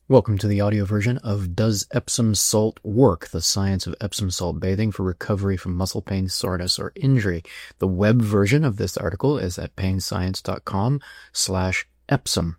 Welcome to the audio version of Does Epsom Salt Work? The Science of Epsom Salt Bathing for Recovery from Muscle Pain, Soreness, or Injury. The web version of this article is at painscience.com/Epsom.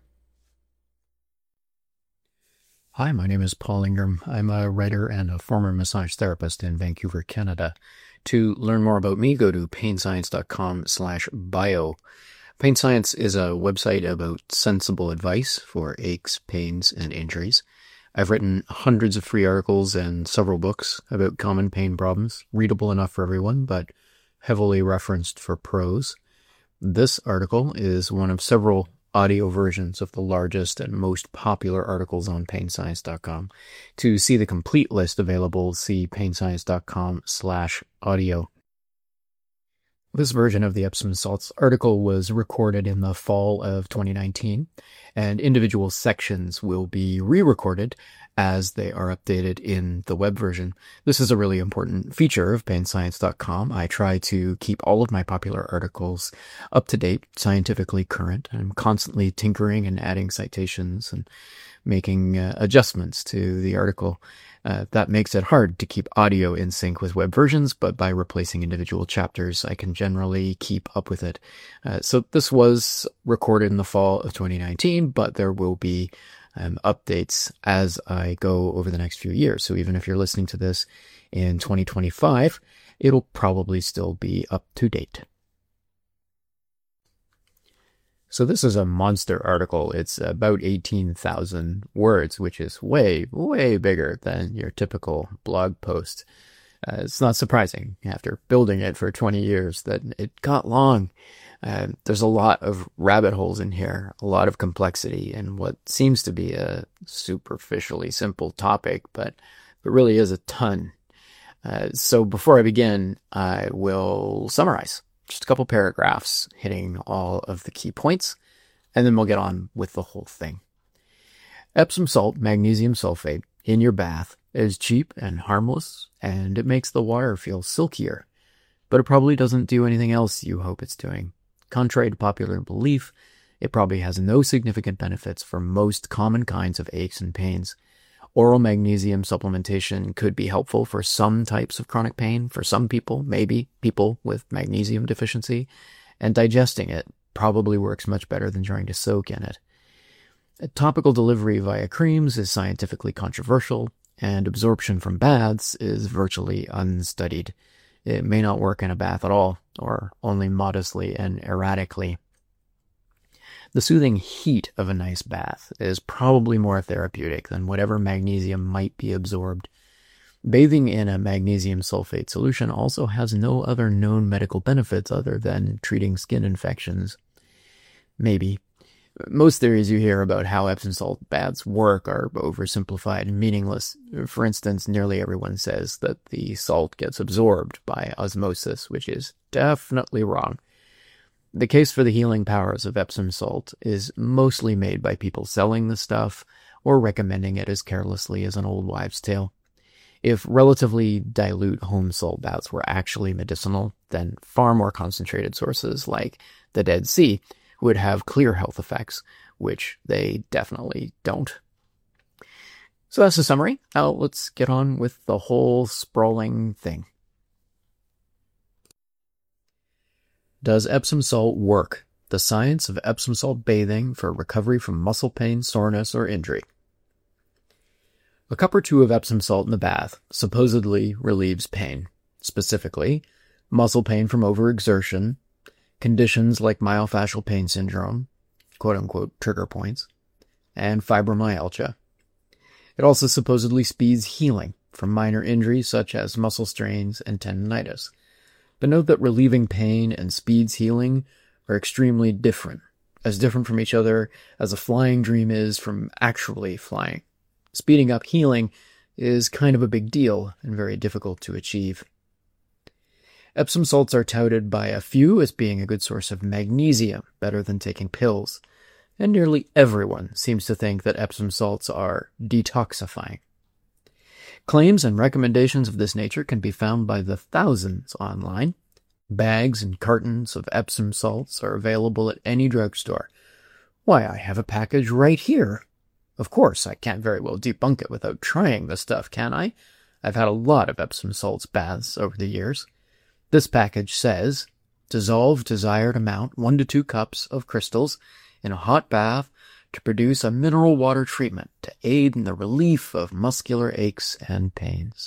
Hi, my name is Paul Ingram. I'm a writer and a former massage therapist in Vancouver, Canada. To learn more about me, go to painscience.com/bio. Pain Science is a website about sensible advice for aches, pains, and injuries. I've written hundreds of free articles and several books about common pain problems, readable enough for everyone, but heavily referenced for pros. This article is one of several audio versions of the largest and most popular articles on painscience.com. To see the complete list available, see painscience.com/audio. This version of the Epsom Salts article was recorded in the fall of 2019, and individual sections will be re-recorded as they are updated in the web version. This is a really important feature of painscience.com. I try to keep all of my popular articles up to date, scientifically current. I'm constantly tinkering and adding citations and making adjustments to the article. That makes it hard to keep audio in sync with web versions, but by replacing individual chapters, I can generally keep up with it. So this was recorded in the fall of 2019, but there will be updates as I go over the next few years. So even if you're listening to this in 2025, it'll probably still be up to date. So this is a monster article. It's about 18,000 words, which is way, way bigger than your typical blog post. It's not surprising after building it for 20 years that it got long. There's a lot of rabbit holes in here, a lot of complexity in what seems to be a superficially simple topic, but it really is a ton. So before I begin, I will summarize. Just a couple paragraphs hitting all of the key points, and then we'll get on with the whole thing. Epsom salt, magnesium sulfate, in your bath is cheap and harmless, and it makes the water feel silkier, but it probably doesn't do anything else you hope it's doing. Contrary to popular belief, it probably has no significant benefits for most common kinds of aches and pains. Oral magnesium supplementation could be helpful for some types of chronic pain, for some people, maybe people with magnesium deficiency, and digesting it probably works much better than trying to soak in it. Topical delivery via creams is scientifically controversial, and absorption from baths is virtually unstudied. It may not work in a bath at all, or only modestly and erratically. The soothing heat of a nice bath is probably more therapeutic than whatever magnesium might be absorbed. Bathing in a magnesium sulfate solution also has no other known medical benefits other than treating skin infections. Maybe. Most theories you hear about how Epsom salt baths work are oversimplified and meaningless. For instance, nearly everyone says that the salt gets absorbed by osmosis, which is definitely wrong. The case for the healing powers of Epsom salt is mostly made by people selling the stuff or recommending it as carelessly as an old wives' tale. If relatively dilute home salt baths were actually medicinal, then far more concentrated sources like the Dead Sea would have clear health effects, which they definitely don't. So that's the summary. Now let's get on with the whole sprawling thing. Does Epsom salt work? The science of Epsom salt bathing for recovery from muscle pain, soreness, or injury. A cup or two of Epsom salt in the bath supposedly relieves pain, specifically muscle pain from overexertion, conditions like myofascial pain syndrome, quote-unquote trigger points, and fibromyalgia. It also supposedly speeds healing from minor injuries such as muscle strains and tendinitis. But note that relieving pain and speeds healing are extremely different, as different from each other as a flying dream is from actually flying. Speeding up healing is kind of a big deal and very difficult to achieve. Epsom salts are touted by a few as being a good source of magnesium, better than taking pills, and nearly everyone seems to think that Epsom salts are detoxifying. Claims and recommendations of this nature can be found by the thousands online. Bags and cartons of Epsom salts are available at any drugstore. Why, I have a package right here. Of course, I can't very well debunk it without trying the stuff, can I? I've had a lot of Epsom salts baths over the years. This package says, dissolve desired amount, 1 to 2 cups of crystals, in a hot bath to produce a mineral water treatment to aid in the relief of muscular aches and pains.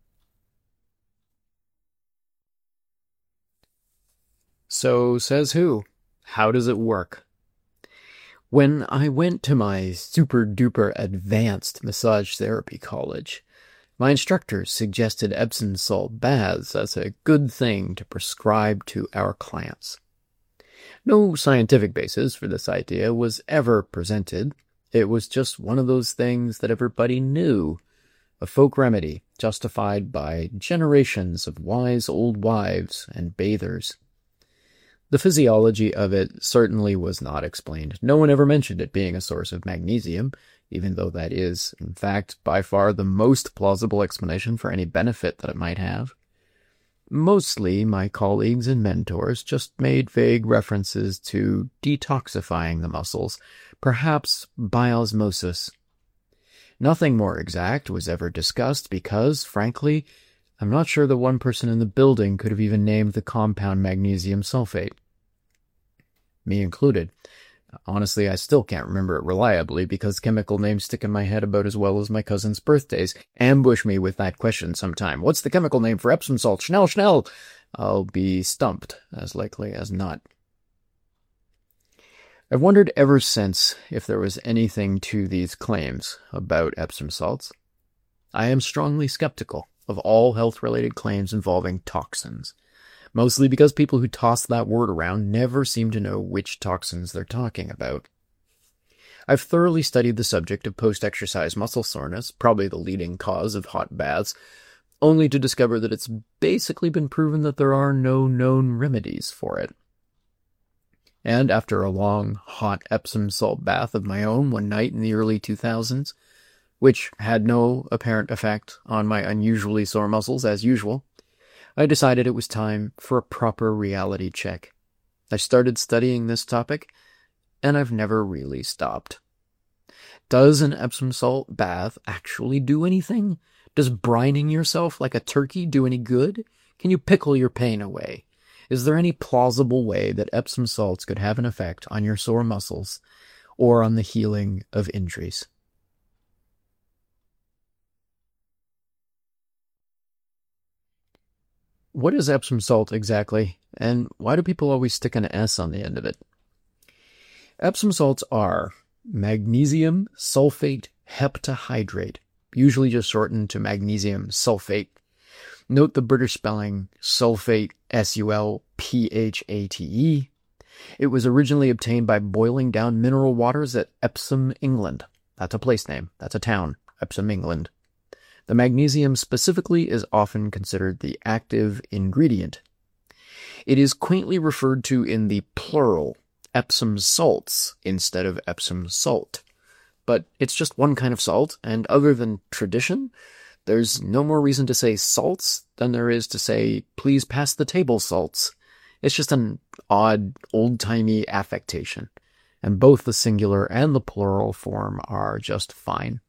So, says who? How does it work? When I went to my super-duper advanced massage therapy college, my instructors suggested Epsom salt baths as a good thing to prescribe to our clients. No scientific basis for this idea was ever presented. It was just one of those things that everybody knew, a folk remedy justified by generations of wise old wives and bathers. The physiology of it certainly was not explained. No one ever mentioned it being a source of magnesium, even though that is, in fact, by far the most plausible explanation for any benefit that it might have. Mostly, my colleagues and mentors just made vague references to detoxifying the muscles, perhaps by osmosis. Nothing more exact was ever discussed because, frankly, I'm not sure that one person in the building could have even named the compound magnesium sulfate. Me included. Honestly, I still can't remember it reliably because chemical names stick in my head about as well as my cousin's birthdays. Ambush me with that question sometime. What's the chemical name for Epsom salt? Schnell! I'll be stumped, as likely as not. I've wondered ever since if there was anything to these claims about Epsom salts. I am strongly skeptical of all health-related claims involving toxins, mostly because people who toss that word around never seem to know which toxins they're talking about. I've thoroughly studied the subject of post-exercise muscle soreness, probably the leading cause of hot baths, only to discover that it's basically been proven that there are no known remedies for it. And after a long, hot Epsom salt bath of my own one night in the early 2000s, which had no apparent effect on my unusually sore muscles as usual, I decided it was time for a proper reality check. I started studying this topic, and I've never really stopped. Does an Epsom salt bath actually do anything? Does brining yourself like a turkey do any good? Can you pickle your pain away? Is there any plausible way that Epsom salts could have an effect on your sore muscles or on the healing of injuries? What is Epsom salt exactly, and why do people always stick an S on the end of it? Epsom salts are magnesium sulfate heptahydrate, usually just shortened to magnesium sulfate. Note the British spelling sulfate, S-U-L-P-H-A-T-E. It was originally obtained by boiling down mineral waters at Epsom, England. That's a place name. That's a town, Epsom, England. The magnesium specifically is often considered the active ingredient. It is quaintly referred to in the plural, Epsom salts, instead of Epsom salt. But it's just one kind of salt, and other than tradition, there's no more reason to say salts than there is to say, please pass the table salts. It's just an odd, old-timey affectation, and both the singular and the plural form are just fine.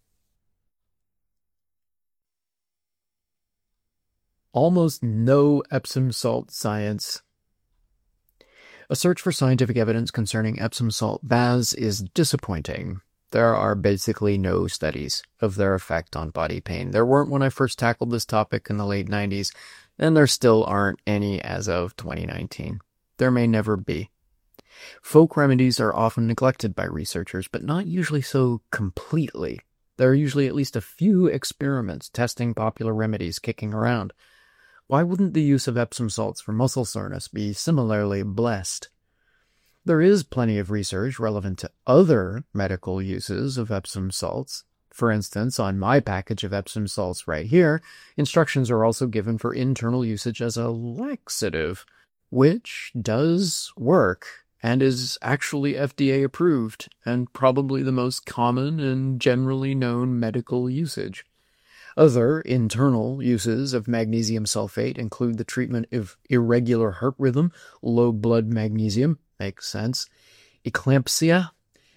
Almost no Epsom salt science. A search for scientific evidence concerning Epsom salt baths is disappointing. There are basically no studies of their effect on body pain. There weren't when I first tackled this topic in the late 90s, and there still aren't any as of 2019. There may never be. Folk remedies are often neglected by researchers, but not usually so completely. There are usually at least a few experiments testing popular remedies kicking around. Why wouldn't the use of Epsom salts for muscle soreness be similarly blessed? There is plenty of research relevant to other medical uses of Epsom salts. For instance, on my package of Epsom salts right here, instructions are also given for internal usage as a laxative, which does work and is actually FDA approved and probably the most common and generally known medical usage. Other internal uses of magnesium sulfate include the treatment of irregular heart rhythm, low blood magnesium, makes sense, eclampsia,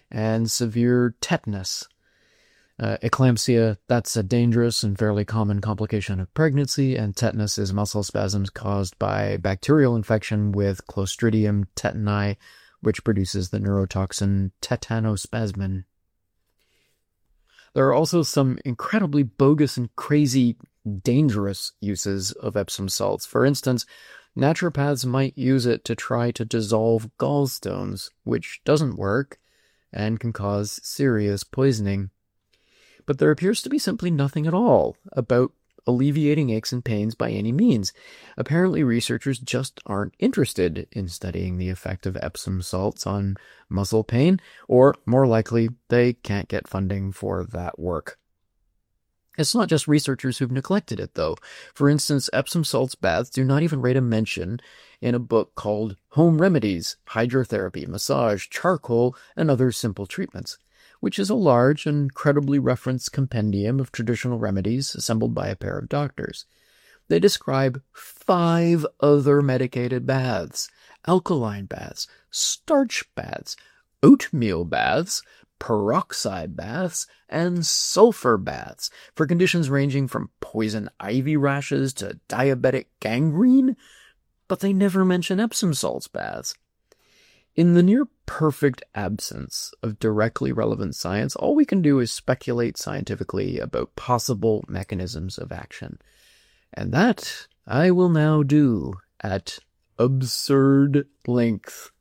and severe tetanus. Eclampsia, that's a dangerous and fairly common complication of pregnancy, and tetanus is muscle spasms caused by bacterial infection with Clostridium tetani, which produces the neurotoxin tetanospasmin. There are also some incredibly bogus and crazy dangerous uses of Epsom salts. For instance, naturopaths might use it to try to dissolve gallstones, which doesn't work and can cause serious poisoning. But there appears to be simply nothing at all about alleviating aches and pains by any means. Apparently, researchers just aren't interested in studying the effect of Epsom salts on muscle pain, or more likely, they can't get funding for that work. It's not just researchers who've neglected it, though. For instance, Epsom salts baths do not even rate a mention in a book called Home Remedies, Hydrotherapy, Massage, Charcoal, and Other Simple Treatments, which is a large and credibly referenced compendium of traditional remedies assembled by a pair of doctors. They describe 5 other medicated baths, alkaline baths, starch baths, oatmeal baths, peroxide baths, and sulfur baths for conditions ranging from poison ivy rashes to diabetic gangrene, but they never mention Epsom salts baths. In the near-perfect absence of directly relevant science, all we can do is speculate scientifically about possible mechanisms of action. And that I will now do at absurd length.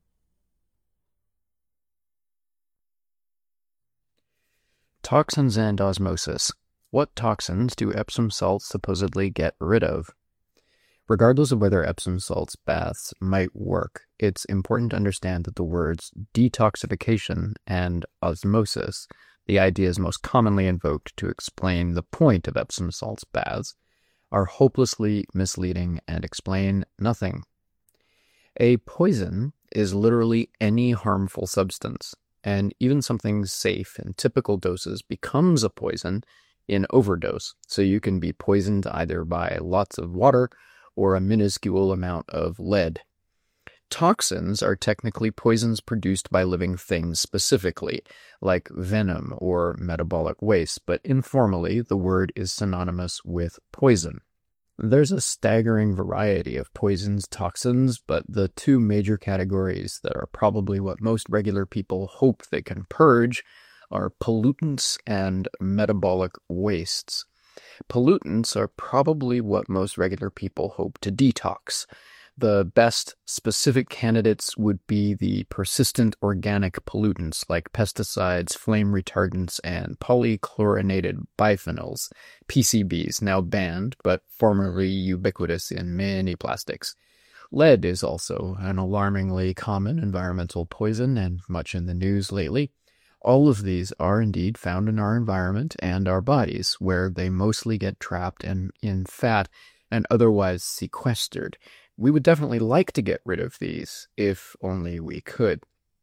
Toxins and osmosis. What toxins do Epsom salts supposedly get rid of? Regardless of whether Epsom salts baths might work, it's important to understand that the words detoxification and osmosis, the ideas most commonly invoked to explain the point of Epsom salts baths, are hopelessly misleading and explain nothing. A poison is literally any harmful substance, and even something safe in typical doses becomes a poison in overdose, so you can be poisoned either by lots of water or a minuscule amount of lead. Toxins are technically poisons produced by living things specifically, like venom or metabolic waste, but informally the word is synonymous with poison. There's a staggering variety of poisons, toxins, but the 2 major categories that are probably what most regular people hope they can purge are pollutants and metabolic wastes. Pollutants are probably what most regular people hope to detox. The best specific candidates would be the persistent organic pollutants like pesticides, flame retardants, and polychlorinated biphenyls, PCBs, now banned, but formerly ubiquitous in many plastics. Lead is also an alarmingly common environmental poison and much in the news lately. All of these are indeed found in our environment and our bodies, where they mostly get trapped in fat and otherwise sequestered. We would definitely like to get rid of these, if only we could.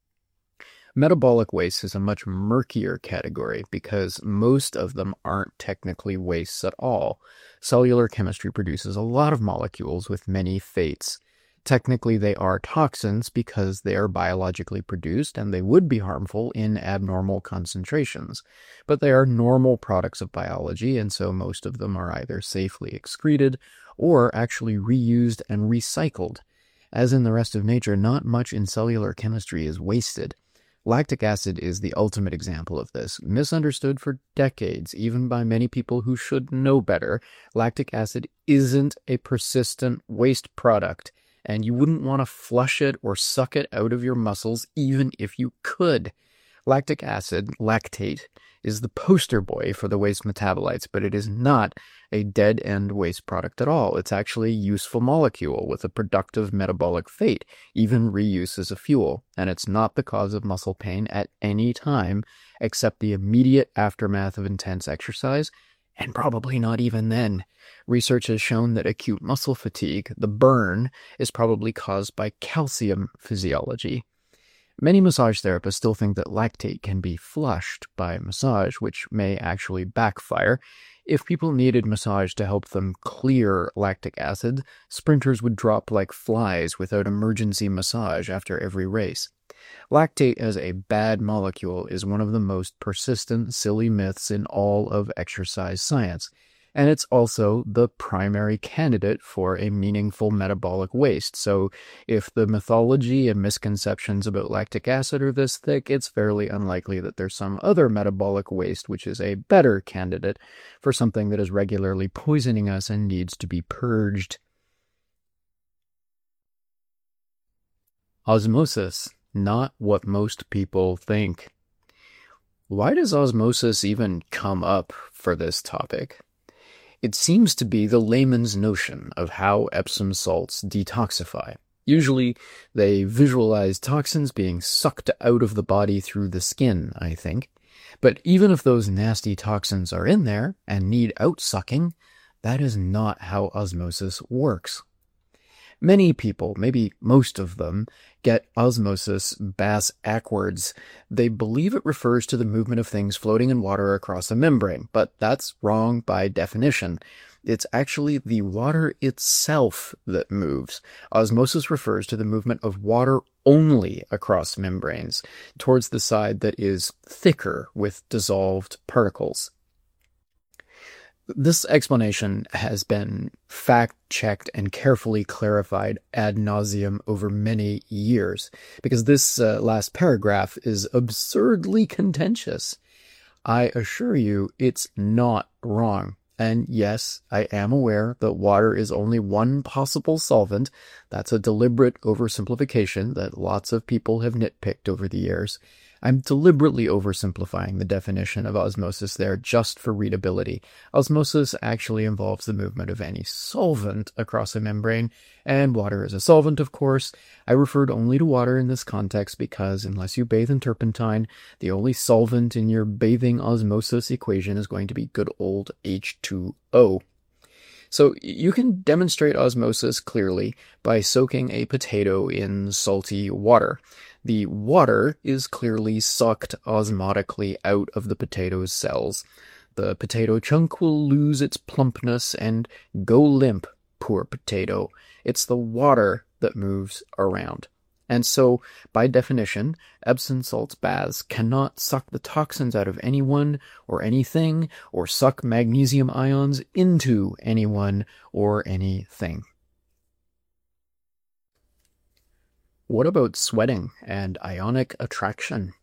Metabolic waste is a much murkier category because most of them aren't technically wastes at all. Cellular chemistry produces a lot of molecules with many fates. Technically, they are toxins because they are biologically produced and they would be harmful in abnormal concentrations. But they are normal products of biology, and so most of them are either safely excreted or actually reused and recycled. As in the rest of nature, not much in cellular chemistry is wasted. Lactic acid is the ultimate example of this. Misunderstood for decades, even by many people who should know better, lactic acid isn't a persistent waste product, and you wouldn't want to flush it or suck it out of your muscles even if you could. Lactic acid, lactate, is the poster boy for the waste metabolites, but it is not a dead-end waste product at all. It's actually a useful molecule with a productive metabolic fate, even reuse as a fuel, and it's not the cause of muscle pain at any time except the immediate aftermath of intense exercise, and probably not even then. Research has shown that acute muscle fatigue, the burn, is probably caused by calcium physiology. Many massage therapists still think that lactate can be flushed by massage, which may actually backfire. If people needed massage to help them clear lactic acid, sprinters would drop like flies without emergency massage after every race. Lactate as a bad molecule is one of the most persistent, silly myths in all of exercise science, and it's also the primary candidate for a meaningful metabolic waste. So if the mythology and misconceptions about lactic acid are this thick, it's fairly unlikely that there's some other metabolic waste which is a better candidate for something that is regularly poisoning us and needs to be purged. Osmosis, not what most people think. Why does osmosis even come up for this topic? It seems to be the layman's notion of how Epsom salts detoxify. Usually, they visualize toxins being sucked out of the body through the skin, I think. But even if those nasty toxins are in there and need out-sucking, that is not how osmosis works. Many people, maybe most of them, get osmosis bass-ackwards. They believe it refers to the movement of things floating in water across a membrane, but that's wrong by definition. It's actually the water itself that moves. Osmosis refers to the movement of water only across membranes, towards the side that is thicker with dissolved particles. This explanation has been fact-checked and carefully clarified ad nauseum over many years, because this last paragraph is absurdly contentious. I assure you, it's not wrong. And yes, I am aware that water is only one possible solvent. That's a deliberate oversimplification that lots of people have nitpicked over the years. I'm deliberately oversimplifying the definition of osmosis there just for readability. Osmosis actually involves the movement of any solvent across a membrane, and water is a solvent, of course. I referred only to water in this context because, unless you bathe in turpentine, the only solvent in your bathing osmosis equation is going to be good old H2O. So you can demonstrate osmosis clearly by soaking a potato in salty water. The water is clearly sucked osmotically out of the potato's cells. The potato chunk will lose its plumpness and go limp, poor potato. It's the water that moves around. And so, by definition, Epsom salts baths cannot suck the toxins out of anyone or anything, or suck magnesium ions into anyone or anything. What about sweating and ionic attraction?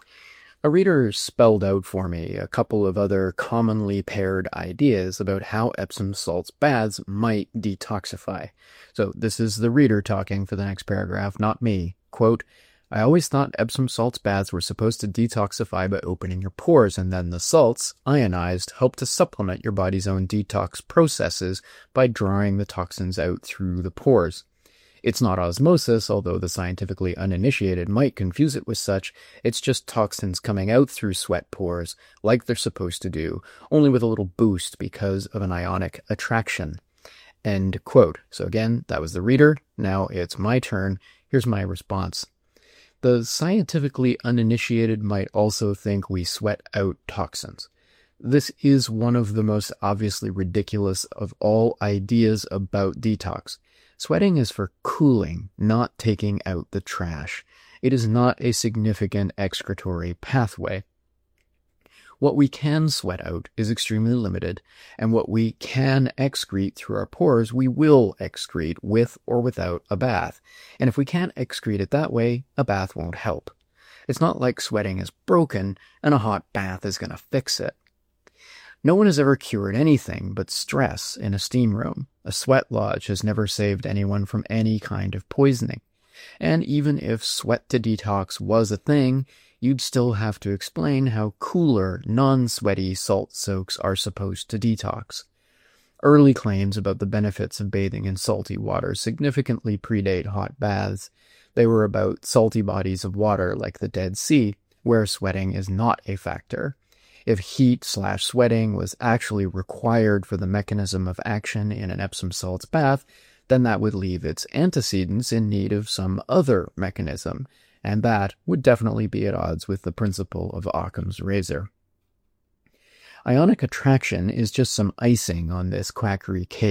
A reader spelled out for me a couple of other commonly paired ideas about how Epsom salts baths might detoxify. So this is the reader talking for the next paragraph, not me. Quote, I always thought Epsom salts baths were supposed to detoxify by opening your pores, and then the salts, ionized, help to supplement your body's own detox processes by drawing the toxins out through the pores. It's not osmosis, although the scientifically uninitiated might confuse it with such. It's just toxins coming out through sweat pores, like they're supposed to do, only with a little boost because of an ionic attraction. End quote. So again, that was the reader. Now it's my turn. Here's my response. The scientifically uninitiated might also think we sweat out toxins. This is one of the most obviously ridiculous of all ideas about detox. Sweating is for cooling, not taking out the trash. It is not a significant excretory pathway. What we can sweat out is extremely limited, and what we can excrete through our pores, we will excrete with or without a bath. And if we can't excrete it that way, a bath won't help. It's not like sweating is broken and a hot bath is going to fix it. No one has ever cured anything but stress in a steam room. A sweat lodge has never saved anyone from any kind of poisoning. And even if sweat to detox was a thing, you'd still have to explain how cooler, non-sweaty salt soaks are supposed to detox. Early claims about the benefits of bathing in salty water significantly predate hot baths. They were about salty bodies of water like the Dead Sea, where sweating is not a factor. If heat/sweating was actually required for the mechanism of action in an Epsom salts bath, then that would leave its antecedents in need of some other mechanism, and that would definitely be at odds with the principle of Occam's razor. Ionic attraction is just some icing on this quackery cake.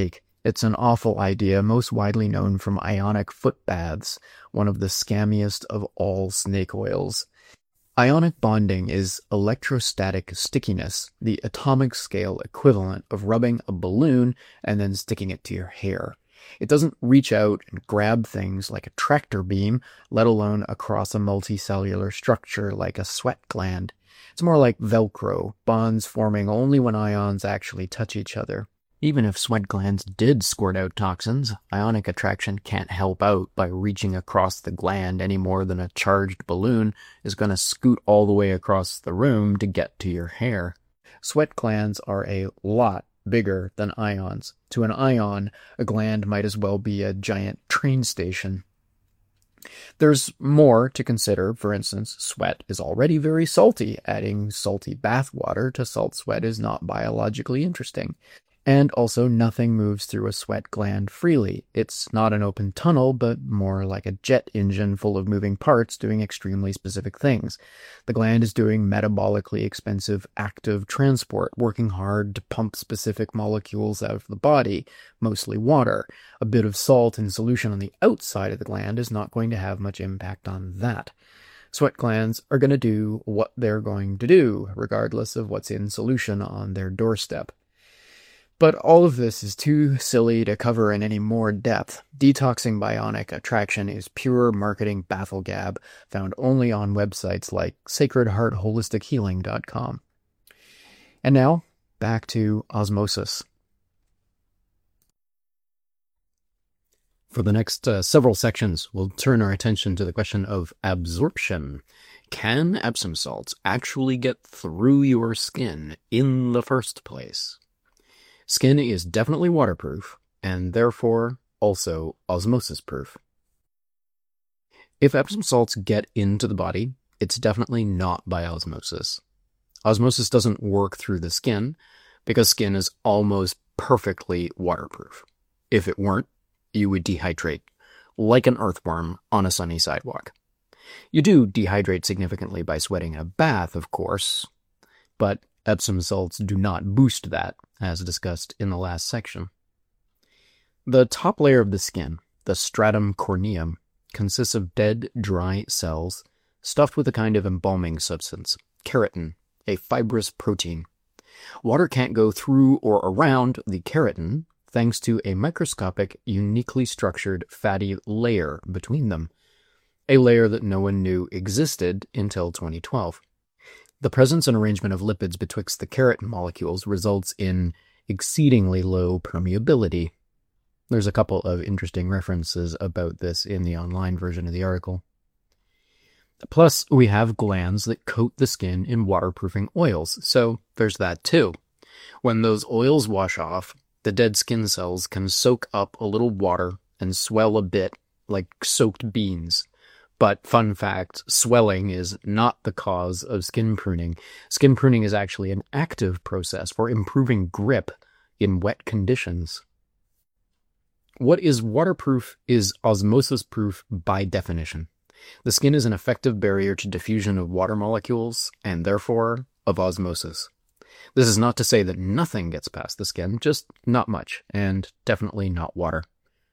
It's an awful idea, most widely known from ionic foot baths, one of the scammiest of all snake oils. Ionic bonding is electrostatic stickiness, the atomic scale equivalent of rubbing a balloon and then sticking it to your hair. It doesn't reach out and grab things like a tractor beam, let alone across a multicellular structure like a sweat gland. It's more like Velcro, bonds forming only when ions actually touch each other. Even if sweat glands did squirt out toxins, ionic attraction can't help out by reaching across the gland any more than a charged balloon is going to scoot all the way across the room to get to your hair. Sweat glands are a lot bigger than ions. To an ion, a gland might as well be a giant train station. There's more to consider. For instance, sweat is already very salty. Adding salty bath water to salt sweat is not biologically interesting. And also, nothing moves through a sweat gland freely. It's not an open tunnel, but more like a jet engine full of moving parts doing extremely specific things. The gland is doing metabolically expensive active transport, working hard to pump specific molecules out of the body, mostly water. A bit of salt in solution on the outside of the gland is not going to have much impact on that. Sweat glands are going to do what they're going to do, regardless of what's in solution on their doorstep. But all of this is too silly to cover in any more depth. Detoxing bionic attraction is pure marketing bafflegab, found only on websites like sacredheartholistichealing.com. And now, back to osmosis. For the next several sections, we'll turn our attention to the question of absorption. Can Epsom salts actually get through your skin in the first place? Skin is definitely waterproof, and therefore also osmosis-proof. If Epsom salts get into the body, it's definitely not by osmosis. Osmosis doesn't work through the skin, because skin is almost perfectly waterproof. If it weren't, you would dehydrate, like an earthworm on a sunny sidewalk. You do dehydrate significantly by sweating a bath, of course, but Epsom salts do not boost that, as discussed in the last section. The top layer of the skin, the stratum corneum, consists of dead, dry cells stuffed with a kind of embalming substance, keratin, a fibrous protein. Water can't go through or around the keratin thanks to a microscopic, uniquely structured fatty layer between them, a layer that no one knew existed until 2012. The presence and arrangement of lipids betwixt the keratin molecules results in exceedingly low permeability. There's a couple of interesting references about this in the online version of the article. Plus, we have glands that coat the skin in waterproofing oils, so there's that too. When those oils wash off, the dead skin cells can soak up a little water and swell a bit like soaked beans. But fun fact, swelling is not the cause of skin pruning. Skin pruning is actually an active process for improving grip in wet conditions. What is waterproof is osmosis-proof by definition. The skin is an effective barrier to diffusion of water molecules, and therefore of osmosis. This is not to say that nothing gets past the skin, just not much, and definitely not water.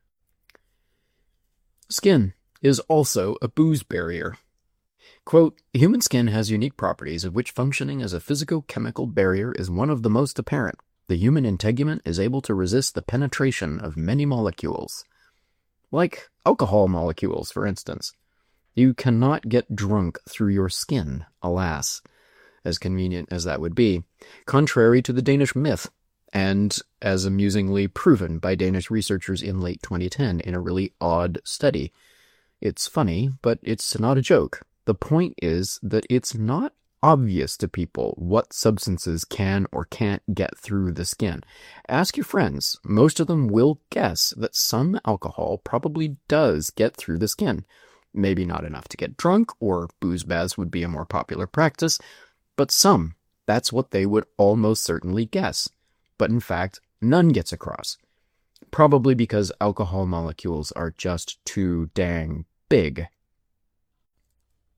Skin is also a booze barrier. Quote, human skin has unique properties of which functioning as a physico-chemical barrier is one of the most apparent. The human integument is able to resist the penetration of many molecules. Like alcohol molecules, for instance. You cannot get drunk through your skin, alas, as convenient as that would be, contrary to the Danish myth, and as amusingly proven by Danish researchers in late 2010 in a really odd study. It's funny, but it's not a joke. The point is that it's not obvious to people what substances can or can't get through the skin. Ask your friends. Most of them will guess that some alcohol probably does get through the skin. Maybe not enough to get drunk, or booze baths would be a more popular practice, but some. That's what they would almost certainly guess. But in fact, none gets across. Probably because alcohol molecules are just too dang big.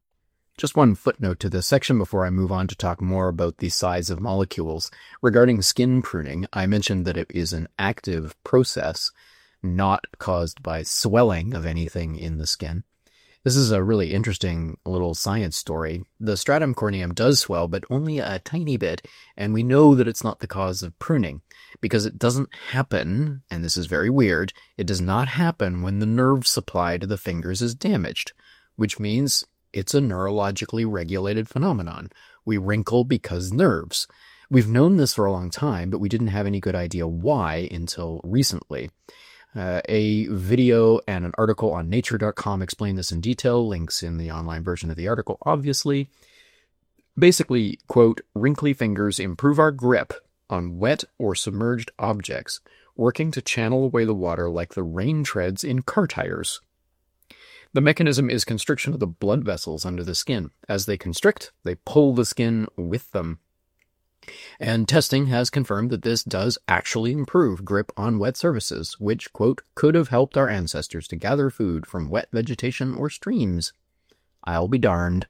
Just one footnote to this section before I move on to talk more about the size of molecules. Regarding skin pruning, I mentioned that it is an active process, not caused by swelling of anything in the skin. This is a really interesting little science story. The stratum corneum does swell, but only a tiny bit, and we know that it's not the cause of pruning, because it doesn't happen, and this is very weird, it does not happen when the nerve supply to the fingers is damaged, which means it's a neurologically regulated phenomenon. We wrinkle because nerves. We've known this for a long time, but we didn't have any good idea why until recently. A video and an article on nature.com explain this in detail. Links in the online version of the article, obviously. Basically, quote, wrinkly fingers improve our grip on wet or submerged objects, working to channel away the water like the rain treads in car tires. The mechanism is constriction of the blood vessels under the skin. As they constrict, they pull the skin with them. And testing has confirmed that this does actually improve grip on wet surfaces, which, quote, could have helped our ancestors to gather food from wet vegetation or streams. I'll be darned.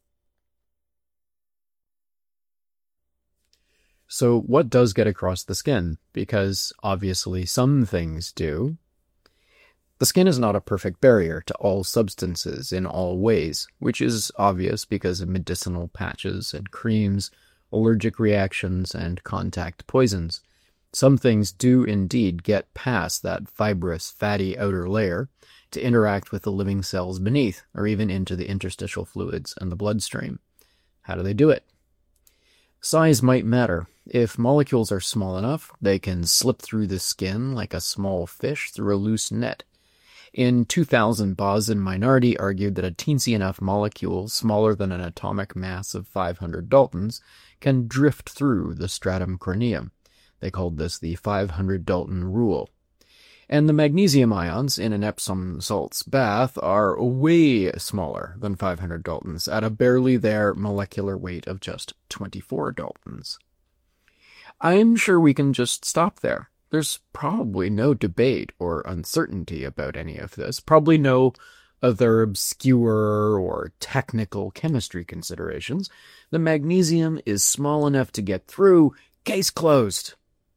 So what does get across the skin? Because obviously some things do. The skin is not a perfect barrier to all substances in all ways, which is obvious because of medicinal patches and creams, allergic reactions, and contact poisons. Some things do indeed get past that fibrous, fatty outer layer to interact with the living cells beneath, or even into the interstitial fluids and the bloodstream. How do they do it? Size might matter. If molecules are small enough, they can slip through the skin like a small fish through a loose net. In 2000, Boz and Minardi argued that a teensy enough molecule, smaller than an atomic mass of 500 Daltons, can drift through the stratum corneum. They called this the 500 Dalton rule. And the magnesium ions in an Epsom salts bath are way smaller than 500 Daltons, at a barely there molecular weight of just 24 Daltons. I'm sure we can just stop there. There's probably no debate or uncertainty about any of this, probably no other obscure or technical chemistry considerations. The magnesium is small enough to get through. Case closed.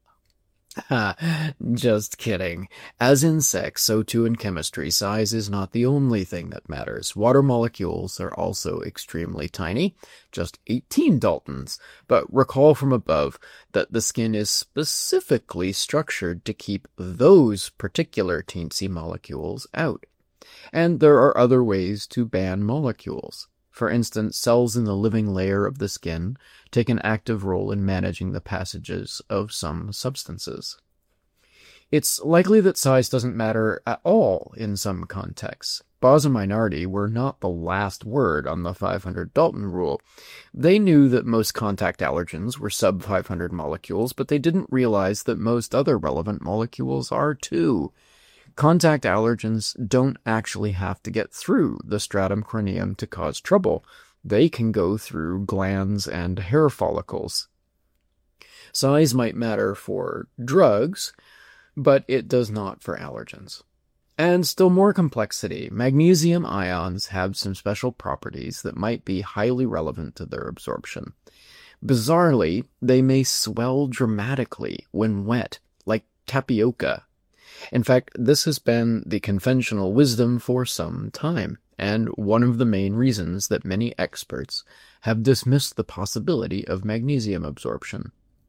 Just kidding. As in sex, so too in chemistry, size is not the only thing that matters. Water molecules are also extremely tiny, just 18 Daltons. But recall from above that the skin is specifically structured to keep those particular teensy molecules out. And there are other ways to ban molecules. For instance, cells in the living layer of the skin take an active role in managing the passages of some substances. It's likely that size doesn't matter at all in some contexts. Boz and Minardi were not the last word on the 500 Dalton rule. They knew that most contact allergens were sub-500 molecules, but they didn't realize that most other relevant molecules are too. Contact allergens don't actually have to get through the stratum corneum to cause trouble. They can go through glands and hair follicles. Size might matter for drugs, but it does not for allergens. And still more complexity, magnesium ions have some special properties that might be highly relevant to their absorption. Bizarrely, they may swell dramatically when wet, like tapioca. In fact, this has been the conventional wisdom for some time, and one of the main reasons that many experts have dismissed the possibility of magnesium absorption.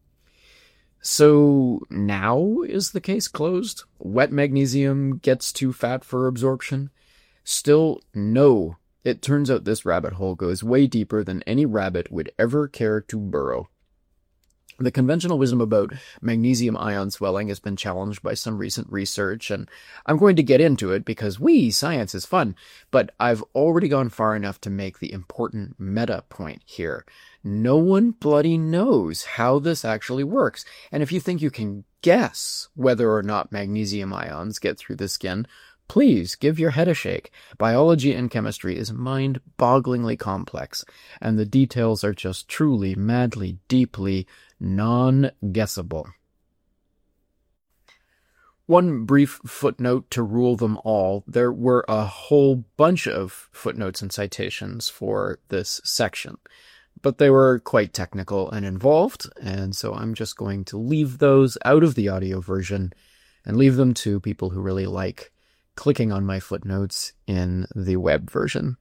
So now is the case closed? Wet magnesium gets too fat for absorption? Still, no. It turns out this rabbit hole goes way deeper than any rabbit would ever care to burrow. The conventional wisdom about magnesium ion swelling has been challenged by some recent research, and I'm going to get into it because science is fun, but I've already gone far enough to make the important meta point here. No one bloody knows how this actually works, and if you think you can guess whether or not magnesium ions get through the skin, please give your head a shake. Biology and chemistry is mind-bogglingly complex, and the details are just truly, madly, deeply non-guessable. One brief footnote to rule them all. There were a whole bunch of footnotes and citations for this section, but they were quite technical and involved, and so I'm just going to leave those out of the audio version and leave them to people who really like clicking on my footnotes in the web version.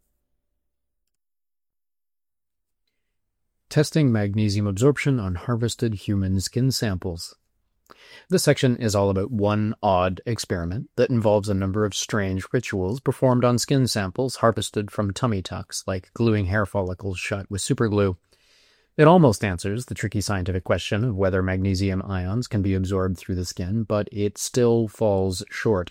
Testing magnesium absorption on harvested human skin samples. This section is all about one odd experiment that involves a number of strange rituals performed on skin samples harvested from tummy tucks, like gluing hair follicles shut with superglue. It almost answers the tricky scientific question of whether magnesium ions can be absorbed through the skin, but it still falls short.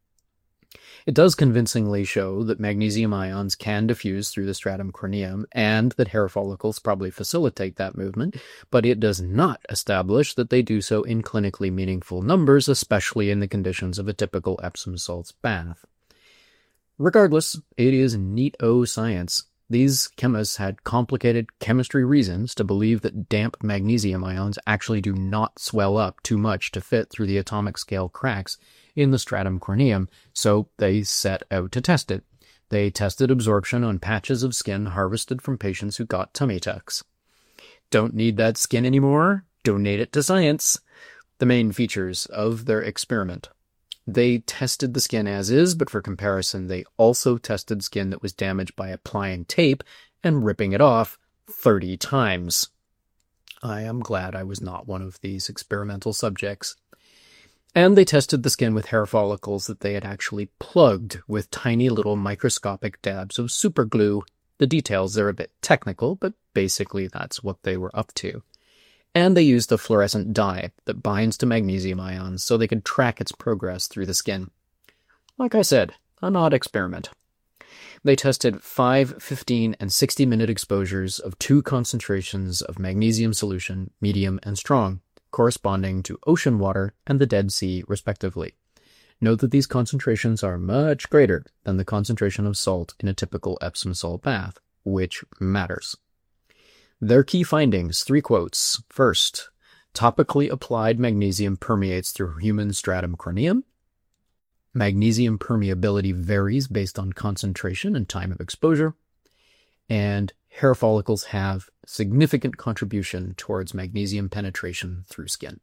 It does convincingly show that magnesium ions can diffuse through the stratum corneum and that hair follicles probably facilitate that movement, but it does not establish that they do so in clinically meaningful numbers, especially in the conditions of a typical Epsom salts bath. Regardless, it is neat-o science. These chemists had complicated chemistry reasons to believe that damp magnesium ions actually do not swell up too much to fit through the atomic scale cracks in the stratum corneum, so they set out to test it. They tested absorption on patches of skin harvested from patients who got tummy tucks. Don't need that skin anymore? Donate it to science. The main features of their experiment. They tested the skin as is, but for comparison, they also tested skin that was damaged by applying tape and ripping it off 30 times. I am glad I was not one of these experimental subjects. And they tested the skin with hair follicles that they had actually plugged with tiny little microscopic dabs of superglue. The details are a bit technical, but basically that's what they were up to. And they used a fluorescent dye that binds to magnesium ions so they could track its progress through the skin. Like I said, an odd experiment. They tested 5, 15, and 60-minute exposures of 2 concentrations of magnesium solution, medium and strong, corresponding to ocean water and the Dead Sea, respectively. Note that these concentrations are much greater than the concentration of salt in a typical Epsom salt bath, which matters. Their key findings, 3 quotes. First, topically applied magnesium permeates through human stratum corneum. Magnesium permeability varies based on concentration and time of exposure. And hair follicles have significant contribution towards magnesium penetration through skin.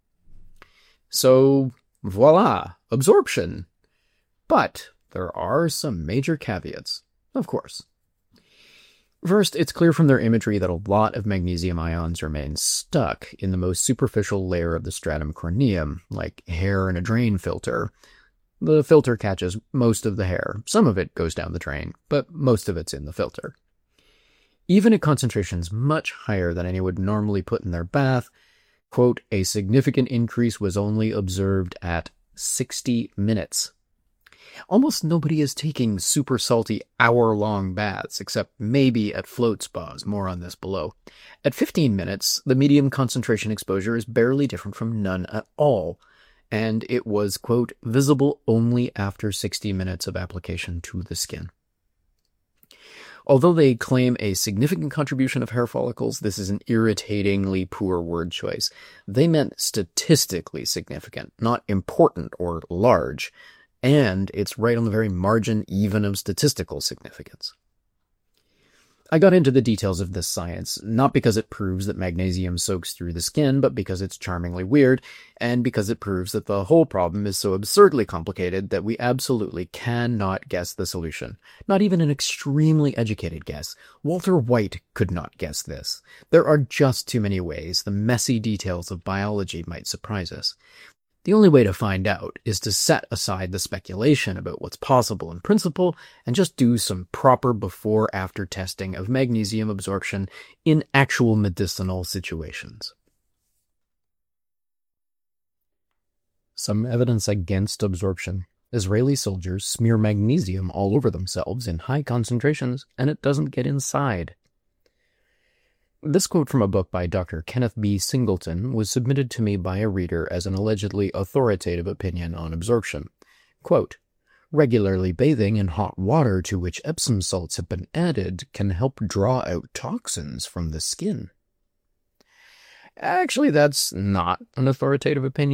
So, voila, absorption. But there are some major caveats, of course. First, it's clear from their imagery that a lot of magnesium ions remain stuck in the most superficial layer of the stratum corneum, like hair in a drain filter. The filter catches most of the hair. Some of it goes down the drain, but most of it's in the filter. Even at concentrations much higher than anyone would normally put in their bath, quote, a significant increase was only observed at 60 minutes. Almost nobody is taking super salty hour-long baths, except maybe at float spas. More on this below. At 15 minutes, the medium concentration exposure is barely different from none at all, and it was, quote, visible only after 60 minutes of application to the skin. Although they claim a significant contribution of hair follicles, this is an irritatingly poor word choice. They meant statistically significant, not important or large, and it's right on the very margin even of statistical significance. I got into the details of this science, not because it proves that magnesium soaks through the skin, but because it's charmingly weird, and because it proves that the whole problem is so absurdly complicated that we absolutely cannot guess the solution. Not even an extremely educated guess. Walter White could not guess this. There are just too many ways the messy details of biology might surprise us. The only way to find out is to set aside the speculation about what's possible in principle and just do some proper before-after testing of magnesium absorption in actual medicinal situations. Some evidence against absorption. Israeli soldiers smear magnesium all over themselves in high concentrations, and it doesn't get inside. This quote from a book by Dr. Kenneth B. Singleton was submitted to me by a reader as an allegedly authoritative opinion on absorption. Quote, regularly bathing in hot water to which Epsom salts have been added can help draw out toxins from the skin. Actually, that's not an authoritative opinion.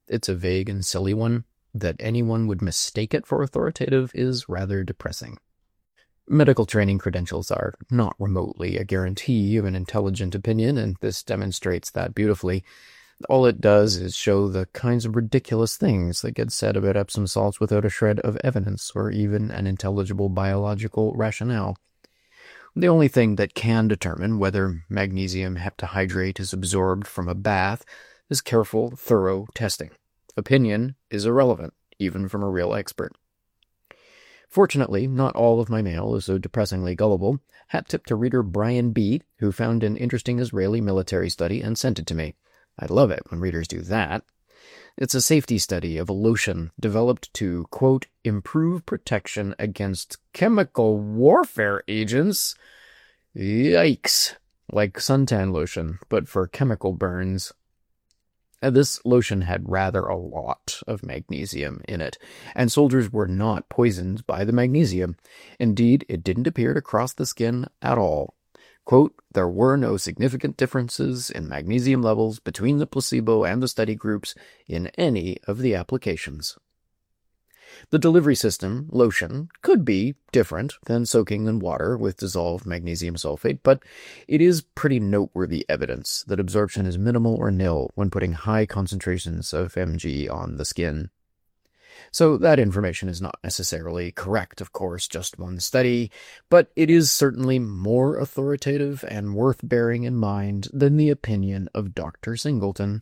it's a vague and silly one. That anyone would mistake it for authoritative is rather depressing. Medical training credentials are not remotely a guarantee of an intelligent opinion, and this demonstrates that beautifully. All it does is show the kinds of ridiculous things that get said about Epsom salts without a shred of evidence or even an intelligible biological rationale. The only thing that can determine whether magnesium heptahydrate is absorbed from a bath is careful, thorough testing. Opinion is irrelevant, even from a real expert. Fortunately, not all of my mail is so depressingly gullible. Hat tip to reader Brian B., who found an interesting Israeli military study and sent it to me. I love it when readers do that. It's a safety study of a lotion developed to, quote, improve protection against chemical warfare agents. Yikes. Like suntan lotion, but for chemical burns. This lotion had rather a lot of magnesium in it, and soldiers were not poisoned by the magnesium. Indeed, it didn't appear to cross the skin at all. Quote, there were no significant differences in magnesium levels between the placebo and the study groups in any of the applications. The delivery system, lotion, could be different than soaking in water with dissolved magnesium sulfate, but it is pretty noteworthy evidence that absorption is minimal or nil when putting high concentrations of Mg on the skin. So that information is not necessarily correct, of course, just one study, but it is certainly more authoritative and worth bearing in mind than the opinion of Dr. Singleton.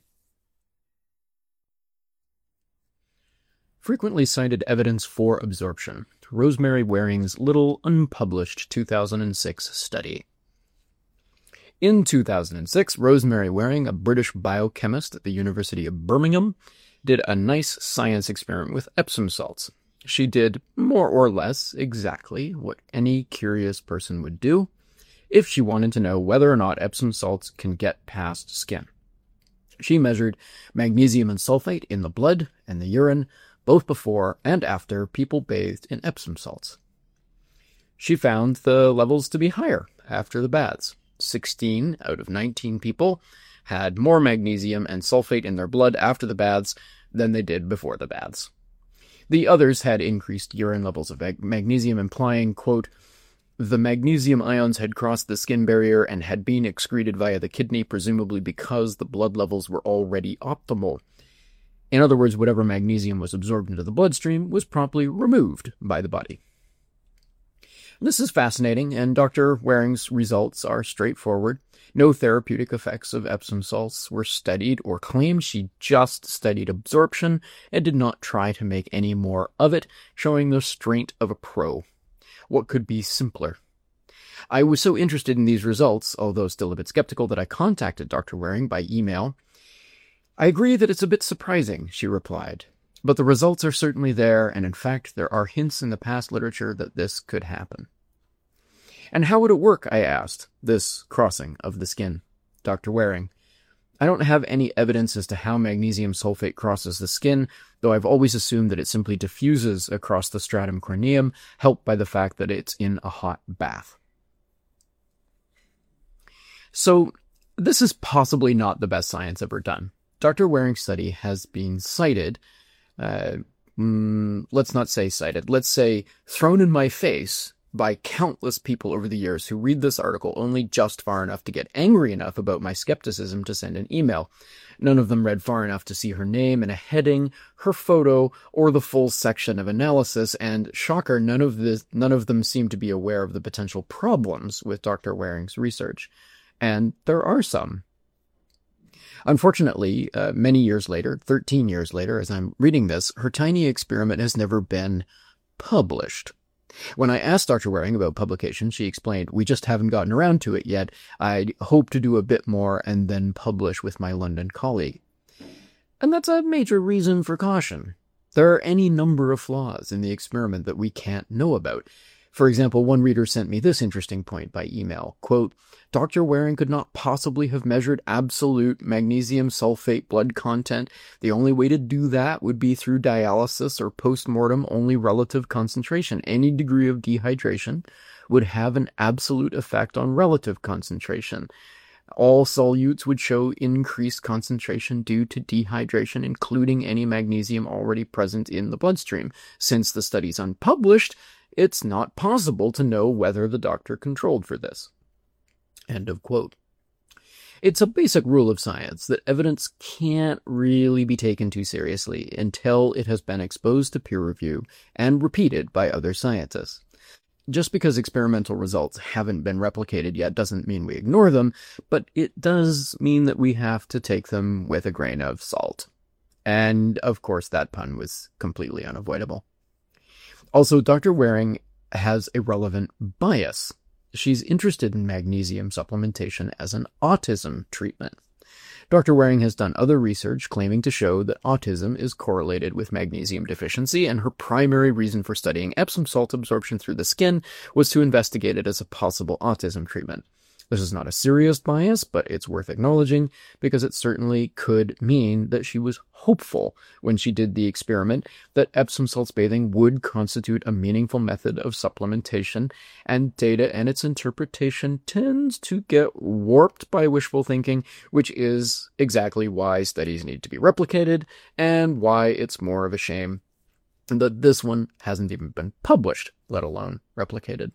Frequently cited evidence for absorption. Rosemary Waring's little unpublished 2006 study. In 2006, Rosemary Waring, a British biochemist at the University of Birmingham, did a nice science experiment with Epsom salts. She did more or less exactly what any curious person would do if she wanted to know whether or not Epsom salts can get past skin. She measured magnesium and sulfate in the blood and the urine both before and after people bathed in Epsom salts. She found the levels to be higher after the baths. 16 out of 19 people had more magnesium and sulfate in their blood after the baths than they did before the baths. The others had increased urine levels of magnesium, implying, quote, the magnesium ions had crossed the skin barrier and had been excreted via the kidney, presumably because the blood levels were already optimal. In other words, whatever magnesium was absorbed into the bloodstream was promptly removed by the body. This is fascinating, and Dr. Waring's results are straightforward. No therapeutic effects of Epsom salts were studied or claimed. She just studied absorption and did not try to make any more of it, showing the strength of a pro. What could be simpler? I was so interested in these results, although still a bit skeptical, that I contacted Dr. Waring by email. I agree that it's a bit surprising, she replied, but the results are certainly there, and in fact there are hints in the past literature that this could happen. And how would it work, I asked, this crossing of the skin? Dr. Waring, I don't have any evidence as to how magnesium sulfate crosses the skin, though I've always assumed that it simply diffuses across the stratum corneum, helped by the fact that it's in a hot bath. So, this is possibly not the best science ever done. Dr. Waring's study has been cited, let's not say cited, let's say thrown in my face by countless people over the years who read this article only just far enough to get angry enough about my skepticism to send an email. None of them read far enough to see her name in a heading, her photo, or the full section of analysis, and shocker, none of them seem to be aware of the potential problems with Dr. Waring's research. And there are some. Unfortunately, many years later, 13 years later, as I'm reading this, her tiny experiment has never been published. When I asked Dr. Waring about publication, she explained, we just haven't gotten around to it yet. I hope to do a bit more and then publish with my London colleague. And that's a major reason for caution. There are any number of flaws in the experiment that we can't know about. For example, one reader sent me this interesting point by email, quote, Dr. Waring could not possibly have measured absolute magnesium sulfate blood content. The only way to do that would be through dialysis or post-mortem only relative concentration. Any degree of dehydration would have an absolute effect on relative concentration. All solutes would show increased concentration due to dehydration, including any magnesium already present in the bloodstream. Since the study's unpublished, it's not possible to know whether the doctor controlled for this. End of quote. It's a basic rule of science that evidence can't really be taken too seriously until it has been exposed to peer review and repeated by other scientists. Just because experimental results haven't been replicated yet doesn't mean we ignore them, but it does mean that we have to take them with a grain of salt. And, of course, that pun was completely unavoidable. Also, Dr. Waring has a relevant bias. She's interested in magnesium supplementation as an autism treatment. Dr. Waring has done other research claiming to show that autism is correlated with magnesium deficiency, and her primary reason for studying Epsom salt absorption through the skin was to investigate it as a possible autism treatment. This is not a serious bias, but it's worth acknowledging because it certainly could mean that she was hopeful when she did the experiment that Epsom salts bathing would constitute a meaningful method of supplementation, and data and its interpretation tends to get warped by wishful thinking, which is exactly why studies need to be replicated and why it's more of a shame that this one hasn't even been published, let alone replicated.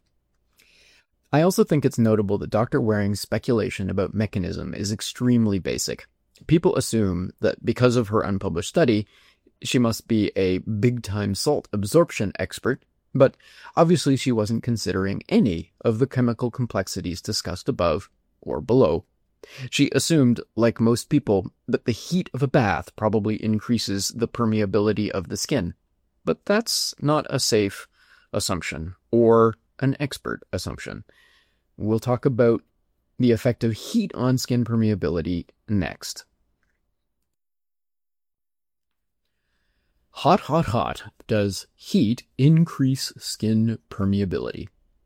I also think it's notable that Dr. Waring's speculation about mechanism is extremely basic. People assume that because of her unpublished study, she must be a big-time salt absorption expert, but obviously she wasn't considering any of the chemical complexities discussed above or below. She assumed, like most people, that the heat of a bath probably increases the permeability of the skin, but that's not a safe assumption or an expert assumption. We'll talk about the effect of heat on skin permeability next. Hot. Does heat increase skin permeability?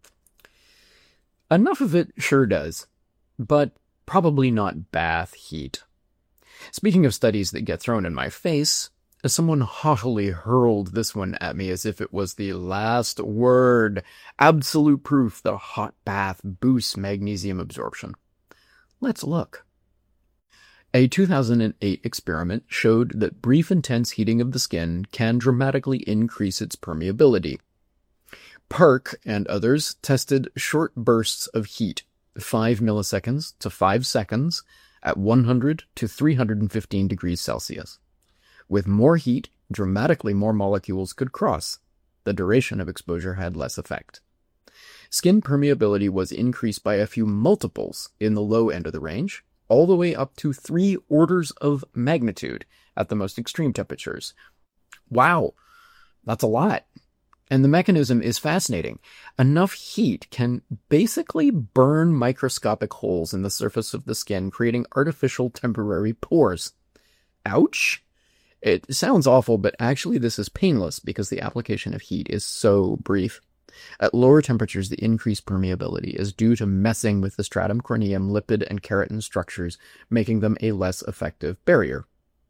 Enough of it sure does, but probably not bath heat. Speaking of studies that get thrown in my face, someone haughtily hurled this one at me as if it was the last word, absolute proof that a hot bath boosts magnesium absorption. Let's look. A 2008 experiment showed that brief intense heating of the skin can dramatically increase its permeability. Park and others tested short bursts of heat, 5 milliseconds to 5 seconds, at 100 to 315 degrees Celsius. With more heat, dramatically more molecules could cross. The duration of exposure had less effect. Skin permeability was increased by a few multiples in the low end of the range, all the way up to 3 orders of magnitude at the most extreme temperatures. Wow, that's a lot. And the mechanism is fascinating. Enough heat can basically burn microscopic holes in the surface of the skin, creating artificial temporary pores. Ouch! It sounds awful, but actually this is painless because the application of heat is so brief. At lower temperatures, the increased permeability is due to messing with the stratum corneum, lipid, and keratin structures, making them a less effective barrier.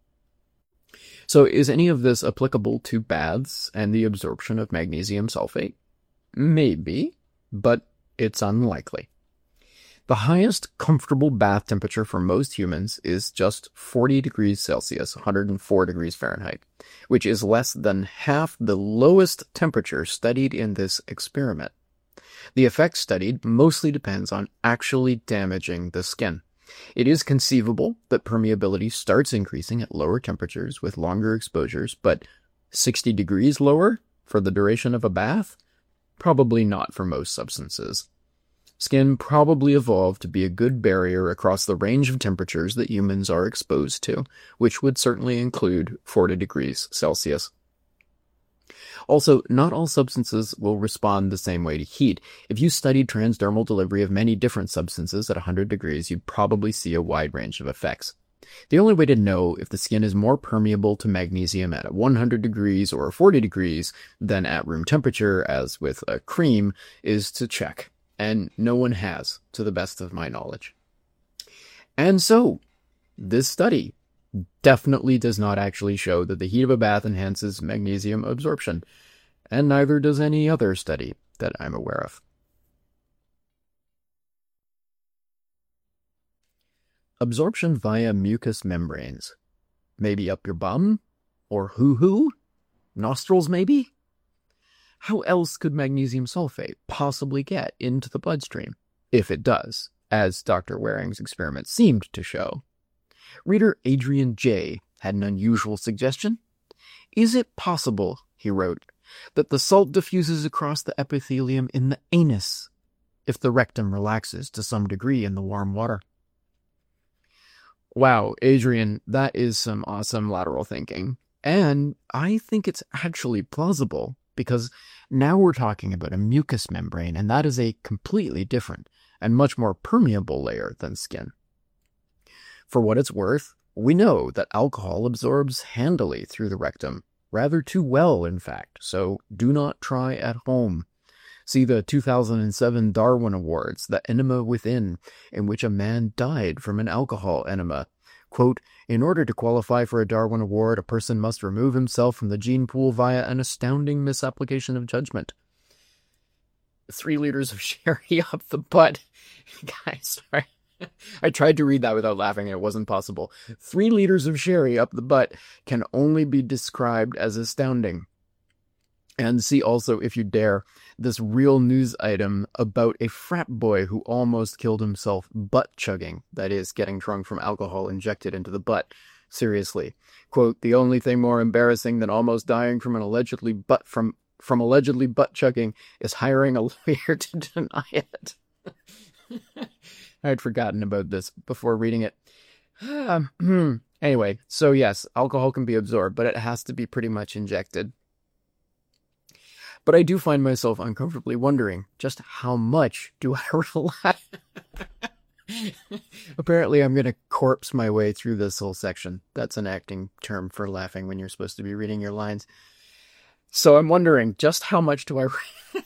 So is any of this applicable to baths and the absorption of magnesium sulfate? Maybe, but it's unlikely. The highest comfortable bath temperature for most humans is just 40 degrees Celsius, 104 degrees Fahrenheit, which is less than half the lowest temperature studied in this experiment. The effect studied mostly depends on actually damaging the skin. It is conceivable that permeability starts increasing at lower temperatures with longer exposures, but 60 degrees lower for the duration of a bath? Probably not for most substances. Skin probably evolved to be a good barrier across the range of temperatures that humans are exposed to, which would certainly include 40 degrees Celsius. Also, not all substances will respond the same way to heat. If you studied transdermal delivery of many different substances at 100 degrees, you'd probably see a wide range of effects. The only way to know if the skin is more permeable to magnesium at 100 degrees or 40 degrees than at room temperature, as with a cream, is to check. And no one has, to the best of my knowledge. And so, this study definitely does not actually show that the heat of a bath enhances magnesium absorption, and neither does any other study that I'm aware of. Absorption via mucous membranes. Maybe up your bum? Or hoo-hoo? Nostrils, maybe? How else could magnesium sulfate possibly get into the bloodstream? If it does, as Dr. Waring's experiment seemed to show. Reader Adrian J. had an unusual suggestion. Is it possible, he wrote, that the salt diffuses across the epithelium in the anus if the rectum relaxes to some degree in the warm water? Wow, Adrian, that is some awesome lateral thinking. And I think it's actually plausible, because now we're talking about a mucous membrane, and that is a completely different and much more permeable layer than skin. For what it's worth, we know that alcohol absorbs handily through the rectum, rather too well, in fact, so do not try at home. See the 2007 Darwin Awards, The Enema Within, in which a man died from an alcohol enema. Quote, in order to qualify for a Darwin Award, a person must remove himself from the gene pool via an astounding misapplication of judgment. 3 liters of sherry up the butt. Guys, sorry. I tried to read that without laughing and it wasn't possible. 3 liters of sherry up the butt can only be described as astounding. And see also, if you dare, this real news item about a frat boy who almost killed himself butt chugging, that is, getting drunk from alcohol injected into the butt. Seriously. Quote, the only thing more embarrassing than almost dying from allegedly butt chugging is hiring a lawyer to deny it. I'd forgotten about this before reading it. Anyway, so yes, alcohol can be absorbed, but it has to be pretty much injected. But I do find myself uncomfortably wondering, just how much do I rely? Apparently, I'm going to corpse my way through this whole section. That's an acting term for laughing when you're supposed to be reading your lines. So I'm wondering, just how much do I...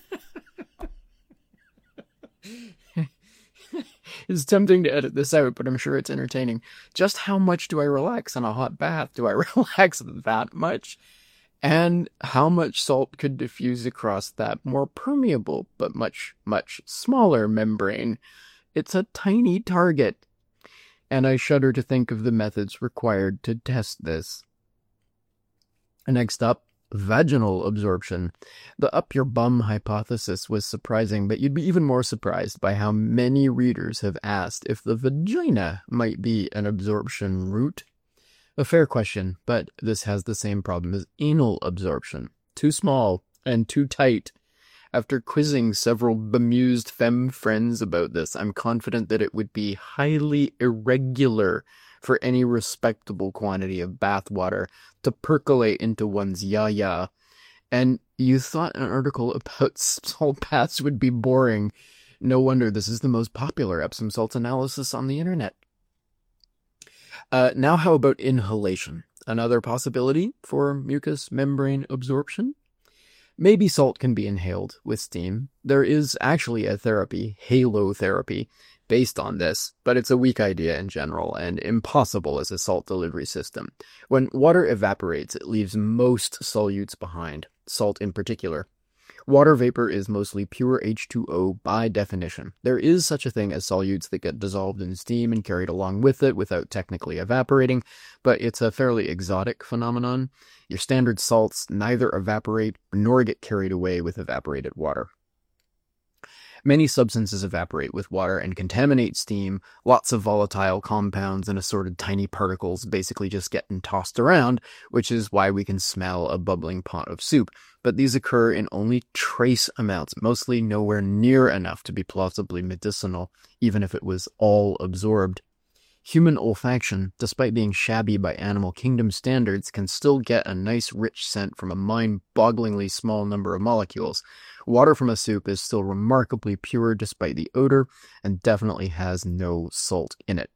It's tempting to edit this out, but I'm sure it's entertaining. Just how much do I relax in a hot bath? Do I relax that much? And how much salt could diffuse across that more permeable but much, much smaller membrane? It's a tiny target. And I shudder to think of the methods required to test this. Next up, vaginal absorption. The up-your-bum hypothesis was surprising, but you'd be even more surprised by how many readers have asked if the vagina might be an absorption route. A fair question, but this has the same problem as anal absorption. Too small and too tight. After quizzing several bemused femme friends about this, I'm confident that it would be highly irregular for any respectable quantity of bath water to percolate into one's yaya. And you thought an article about salt baths would be boring. No wonder this is the most popular Epsom salt analysis on the internet. Now how about inhalation? Another possibility for mucous membrane absorption? Maybe salt can be inhaled with steam. There is actually a therapy, halotherapy, based on this, but it's a weak idea in general and impossible as a salt delivery system. When water evaporates, it leaves most solutes behind, salt in particular. Water vapor is mostly pure H2O by definition. There is such a thing as solutes that get dissolved in steam and carried along with it without technically evaporating, but it's a fairly exotic phenomenon. Your standard salts neither evaporate nor get carried away with evaporated water. Many substances evaporate with water and contaminate steam. Lots of volatile compounds and assorted tiny particles basically just getting tossed around, which is why we can smell a bubbling pot of soup. But these occur in only trace amounts, mostly nowhere near enough to be plausibly medicinal, even if it was all absorbed. Human olfaction, despite being shabby by animal kingdom standards, can still get a nice rich scent from a mind-bogglingly small number of molecules. Water from a soup is still remarkably pure despite the odor, and definitely has no salt in it.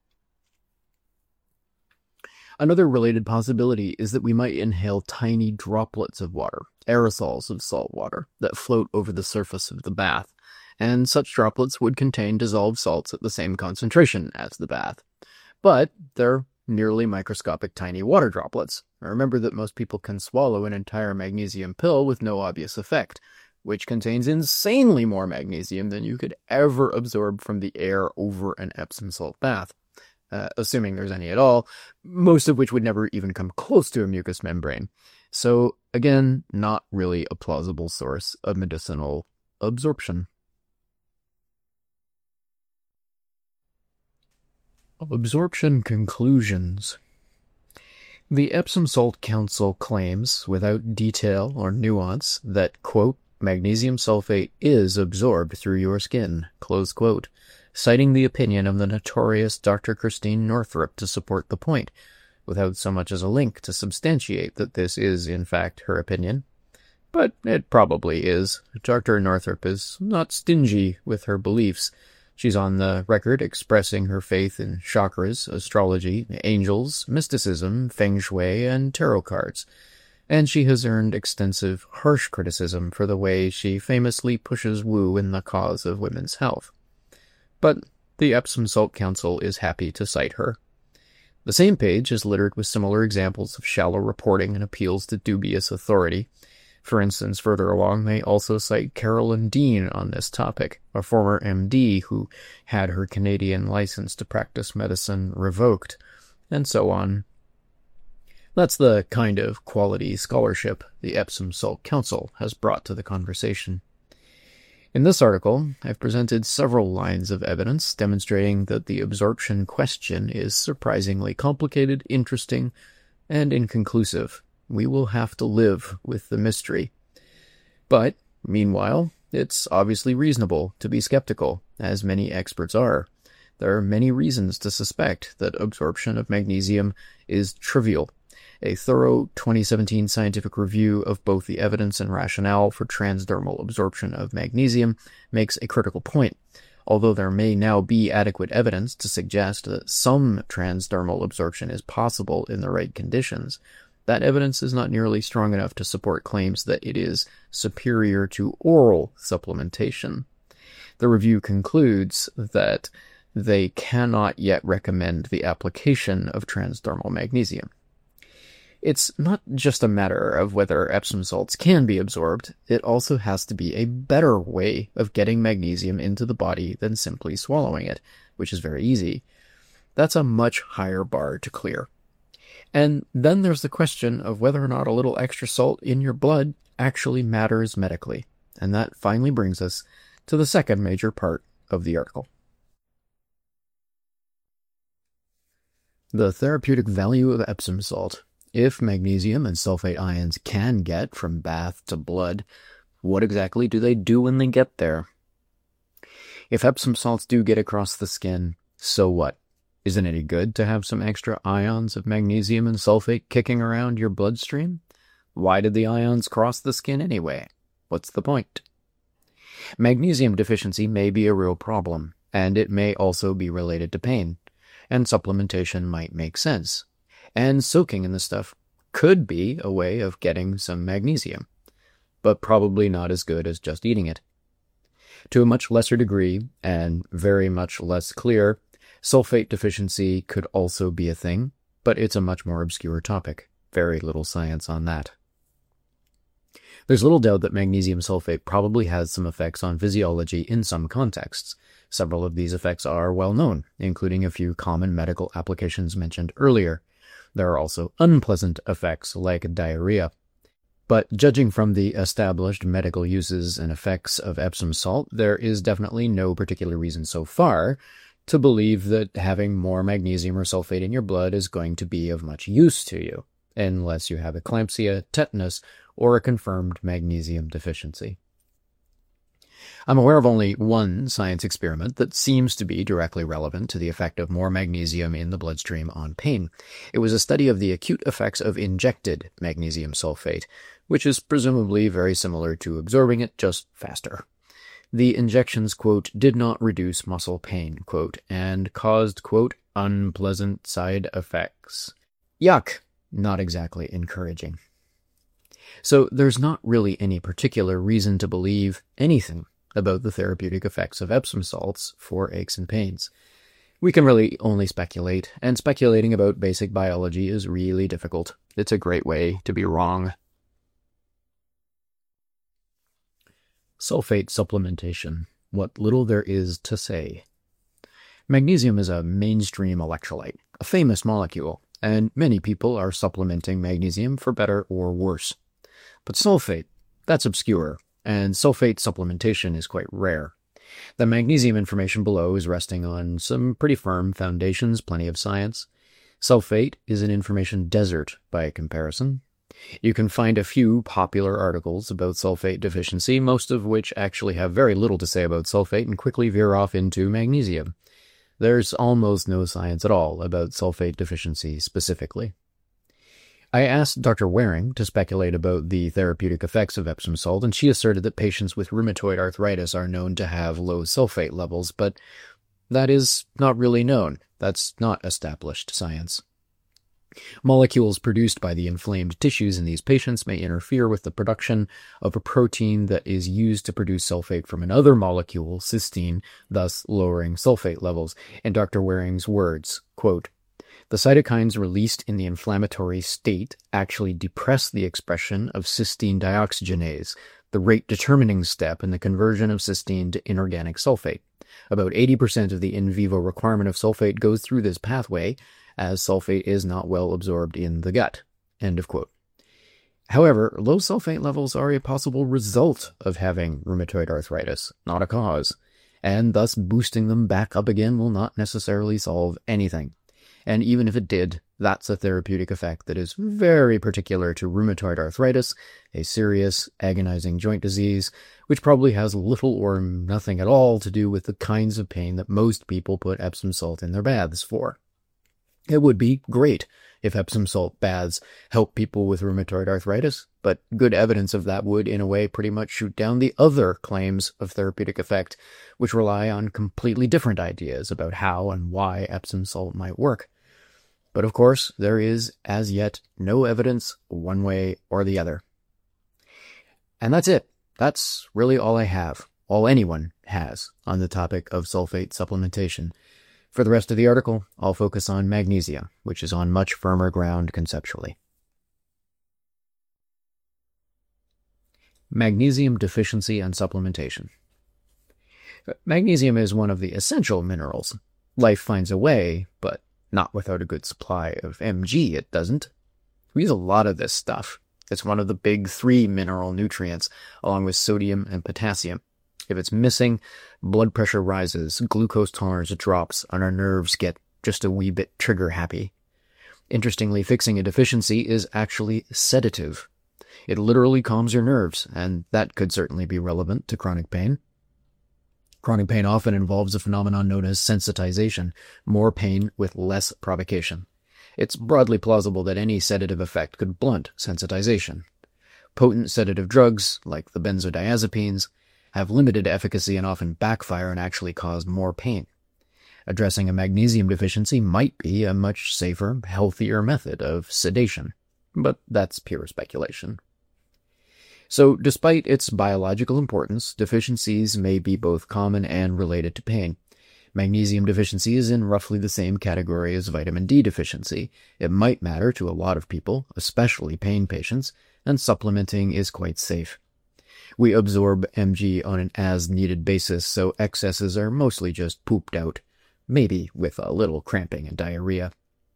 Another related possibility is that we might inhale tiny droplets of water, aerosols of salt water, that float over the surface of the bath, and such droplets would contain dissolved salts at the same concentration as the bath. But they're merely microscopic tiny water droplets. Remember that most people can swallow an entire magnesium pill with no obvious effect, which contains insanely more magnesium than you could ever absorb from the air over an Epsom salt bath. assuming there's any at all, most of which would never even come close to a mucous membrane. So, again, not really a plausible source of medicinal absorption. Absorption conclusions. The Epsom Salt Council claims, without detail or nuance, that, quote, magnesium sulfate is absorbed through your skin, close quote, citing the opinion of the notorious Dr. Christine Northrup to support the point, without so much as a link to substantiate that this is, in fact, her opinion. But it probably is. Dr. Northrup is not stingy with her beliefs. She's on the record expressing her faith in chakras, astrology, angels, mysticism, feng shui, and tarot cards. And she has earned extensive, harsh criticism for the way she famously pushes woo in the cause of women's health. But the Epsom Salt Council is happy to cite her. The same page is littered with similar examples of shallow reporting and appeals to dubious authority. For instance, further along, they also cite Carolyn Dean on this topic, a former MD who had her Canadian license to practice medicine revoked, and so on. That's the kind of quality scholarship the Epsom Salt Council has brought to the conversation. In this article, I've presented several lines of evidence demonstrating that the absorption question is surprisingly complicated, interesting, and inconclusive. We will have to live with the mystery. But, meanwhile, it's obviously reasonable to be skeptical, as many experts are. There are many reasons to suspect that absorption of magnesium is trivial. A thorough 2017 scientific review of both the evidence and rationale for transdermal absorption of magnesium makes a critical point. Although there may now be adequate evidence to suggest that some transdermal absorption is possible in the right conditions, that evidence is not nearly strong enough to support claims that it is superior to oral supplementation. The review concludes that they cannot yet recommend the application of transdermal magnesium. It's not just a matter of whether Epsom salts can be absorbed, it also has to be a better way of getting magnesium into the body than simply swallowing it, which is very easy. That's a much higher bar to clear. And then there's the question of whether or not a little extra salt in your blood actually matters medically. And that finally brings us to the second major part of the article. The therapeutic value of Epsom salt. If magnesium and sulfate ions can get from bath to blood, what exactly do they do when they get there? If Epsom salts do get across the skin, so what? Isn't it any good to have some extra ions of magnesium and sulfate kicking around your bloodstream? Why did the ions cross the skin anyway? What's the point? Magnesium deficiency may be a real problem, and it may also be related to pain, and supplementation might make sense. And soaking in the stuff could be a way of getting some magnesium, but probably not as good as just eating it. To a much lesser degree, and very much less clear, sulfate deficiency could also be a thing, but it's a much more obscure topic. Very little science on that. There's little doubt that magnesium sulfate probably has some effects on physiology in some contexts. Several of these effects are well known, including a few common medical applications mentioned earlier. There are also unpleasant effects like diarrhea. But judging from the established medical uses and effects of Epsom salt, there is definitely no particular reason so far to believe that having more magnesium or sulfate in your blood is going to be of much use to you, unless you have eclampsia, tetanus, or a confirmed magnesium deficiency. I'm aware of only one science experiment that seems to be directly relevant to the effect of more magnesium in the bloodstream on pain. It was a study of the acute effects of injected magnesium sulfate, which is presumably very similar to absorbing it, just faster. The injections, quote, did not reduce muscle pain, quote, and caused, quote, unpleasant side effects. Yuck! Not exactly encouraging. So there's not really any particular reason to believe anything about the therapeutic effects of Epsom salts for aches and pains. We can really only speculate, and speculating about basic biology is really difficult. It's a great way to be wrong. Sulfate supplementation. What little there is to say. Magnesium is a mainstream electrolyte, a famous molecule, and many people are supplementing magnesium for better or worse. But sulfate, that's obscure, and sulfate supplementation is quite rare. The magnesium information below is resting on some pretty firm foundations, plenty of science. Sulfate is an information desert by comparison. You can find a few popular articles about sulfate deficiency, most of which actually have very little to say about sulfate and quickly veer off into magnesium. There's almost no science at all about sulfate deficiency specifically. I asked Dr. Waring to speculate about the therapeutic effects of Epsom salt, and she asserted that patients with rheumatoid arthritis are known to have low sulfate levels, but that is not really known. That's not established science. Molecules produced by the inflamed tissues in these patients may interfere with the production of a protein that is used to produce sulfate from another molecule, cysteine, thus lowering sulfate levels. In Dr. Waring's words, quote, "The cytokines released in the inflammatory state actually depress the expression of cysteine dioxygenase, the rate-determining step in the conversion of cysteine to inorganic sulfate. About 80% of the in vivo requirement of sulfate goes through this pathway, as sulfate is not well absorbed in the gut." End of quote. However, low sulfate levels are a possible result of having rheumatoid arthritis, not a cause, and thus boosting them back up again will not necessarily solve anything. And even if it did, that's a therapeutic effect that is very particular to rheumatoid arthritis, a serious, agonizing joint disease, which probably has little or nothing at all to do with the kinds of pain that most people put Epsom salt in their baths for. It would be great if Epsom salt baths help people with rheumatoid arthritis, but good evidence of that would, in a way, pretty much shoot down the other claims of therapeutic effect, which rely on completely different ideas about how and why Epsom salt might work. But of course, there is, as yet, no evidence one way or the other. And that's it. That's really all I have, all anyone has, on the topic of sulfate supplementation. For the rest of the article, I'll focus on magnesia, which is on much firmer ground conceptually. Magnesium deficiency and supplementation. Magnesium is one of the essential minerals. Life finds a way, but not without a good supply of Mg, it doesn't. We use a lot of this stuff. It's one of the big three mineral nutrients, along with sodium and potassium. If it's missing, blood pressure rises, glucose tolerance drops, and our nerves get just a wee bit trigger happy. Interestingly, fixing a deficiency is actually sedative. It literally calms your nerves, and that could certainly be relevant to chronic pain. Chronic pain often involves a phenomenon known as sensitization, more pain with less provocation. It's broadly plausible that any sedative effect could blunt sensitization. Potent sedative drugs, like the benzodiazepines, have limited efficacy and often backfire and actually cause more pain. Addressing a magnesium deficiency might be a much safer, healthier method of sedation, but that's pure speculation. So, despite its biological importance, deficiencies may be both common and related to pain. Magnesium deficiency is in roughly the same category as vitamin D deficiency. It might matter to a lot of people, especially pain patients, and supplementing is quite safe. We absorb Mg on an as-needed basis, so excesses are mostly just pooped out, maybe with a little cramping and diarrhea.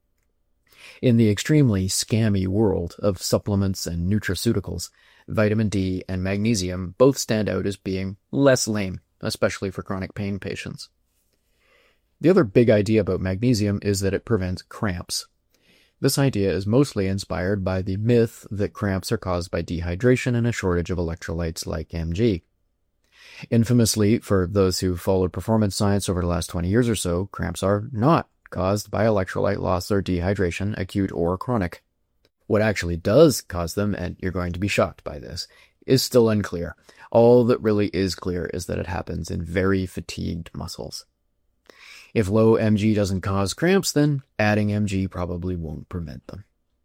In the extremely scammy world of supplements and nutraceuticals, vitamin D and magnesium both stand out as being less lame, especially for chronic pain patients. The other big idea about magnesium is that it prevents cramps. This idea is mostly inspired by the myth that cramps are caused by dehydration and a shortage of electrolytes like Mg. Infamously, for those who followed performance science over the last 20 years or so, cramps are not caused by electrolyte loss or dehydration, acute or chronic. What actually does cause them, and you're going to be shocked by this, is still unclear. All that really is clear is that it happens in very fatigued muscles. If low Mg doesn't cause cramps, then adding Mg probably won't prevent them.